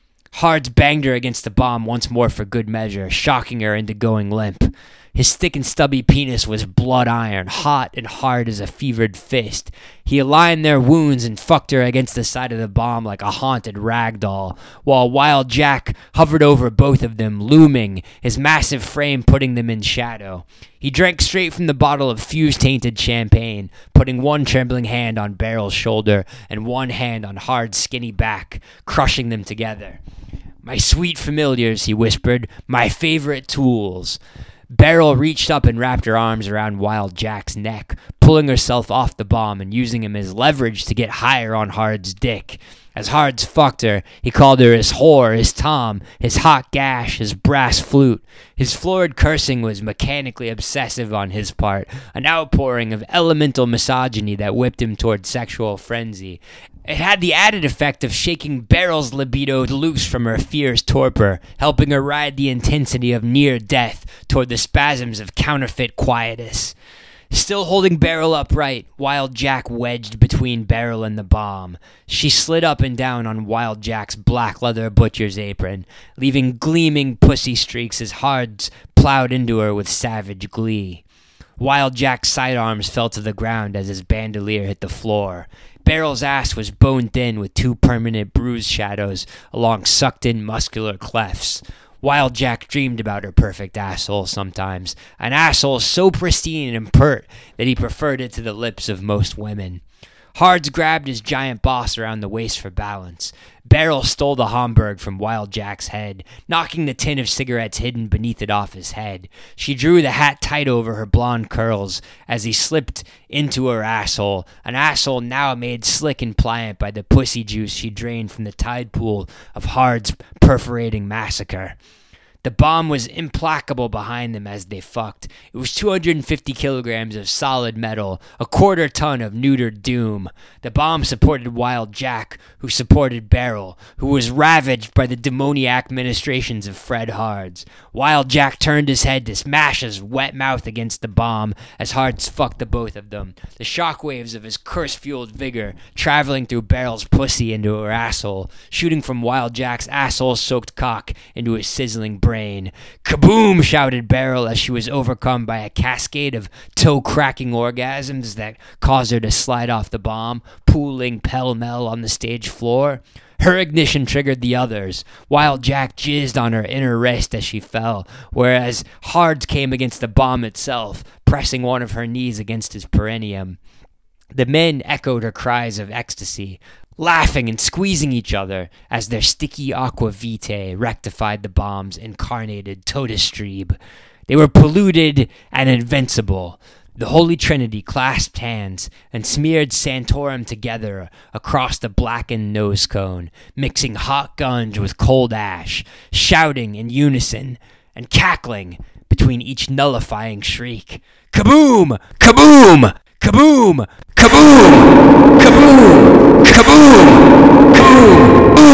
Hards banged her against the bomb once more for good measure, shocking her into going limp. His thick and stubby penis was blood iron, hot and hard as a fevered fist. He aligned their wounds and fucked her against the side of the bomb like a haunted rag doll, while Wild Jack hovered over both of them, looming, his massive frame putting them in shadow. He drank straight from the bottle of fuse-tainted champagne, putting one trembling hand on Beryl's shoulder and one hand on Hard's skinny back, crushing them together. "My sweet familiars," he whispered, "my favorite tools." Beryl reached up and wrapped her arms around Wild Jack's neck, pulling herself off the bomb and using him as leverage to get higher on Hard's dick. As Hards fucked her, he called her his whore, his tom, his hot gash, his brass flute. His florid cursing was mechanically obsessive on his part, an outpouring of elemental misogyny that whipped him toward sexual frenzy. It had the added effect of shaking Beryl's libido loose from her fierce torpor, helping her ride the intensity of near death toward the spasms of counterfeit quietus. Still holding Beryl upright, Wild Jack wedged between Beryl and the bomb. She slid up and down on Wild Jack's black leather butcher's apron, leaving gleaming pussy streaks as Hards plowed into her with savage glee. Wild Jack's sidearms fell to the ground as his bandolier hit the floor. Beryl's ass was bone-thin with two permanent bruise shadows along sucked-in muscular clefts. Wild Jack dreamed about her perfect asshole sometimes, an asshole so pristine and pert that he preferred it to the lips of most women. Hards grabbed his giant boss around the waist for balance. Beryl stole the Homburg from Wild Jack's head, knocking the tin of cigarettes hidden beneath it off his head. She drew the hat tight over her blonde curls as he slipped into her asshole, an asshole now made slick and pliant by the pussy juice she drained from the tide pool of Hards' perforating massacre. The bomb was implacable behind them as they fucked. It was two hundred fifty kilograms of solid metal, a quarter ton of neutered doom. The bomb supported Wild Jack, who supported Beryl, who was ravaged by the demoniac ministrations of Fred Hards. Wild Jack turned his head to smash his wet mouth against the bomb as Hards fucked the both of them, the shockwaves of his curse-fueled vigor traveling through Beryl's pussy into her asshole, shooting from Wild Jack's asshole-soaked cock into his sizzling brain. Brain. "Kaboom!" shouted Beryl as she was overcome by a cascade of toe-cracking orgasms that caused her to slide off the bomb, pooling pell-mell on the stage floor. Her ignition triggered the others. Wild Jack jizzed on her inner wrist as she fell, whereas Hards came against the bomb itself, pressing one of her knees against his perineum. The men echoed her cries of ecstasy, laughing and squeezing each other as their sticky aqua vitae rectified the bomb's incarnated todestrieb. They were polluted and invincible. The Holy Trinity clasped hands and smeared Santorum together across the blackened nose cone, mixing hot gunge with cold ash, shouting in unison and cackling between each nullifying shriek. "Kaboom! Kaboom! Kaboom! Kaboom! Kaboom! Kaboom! Kaboom!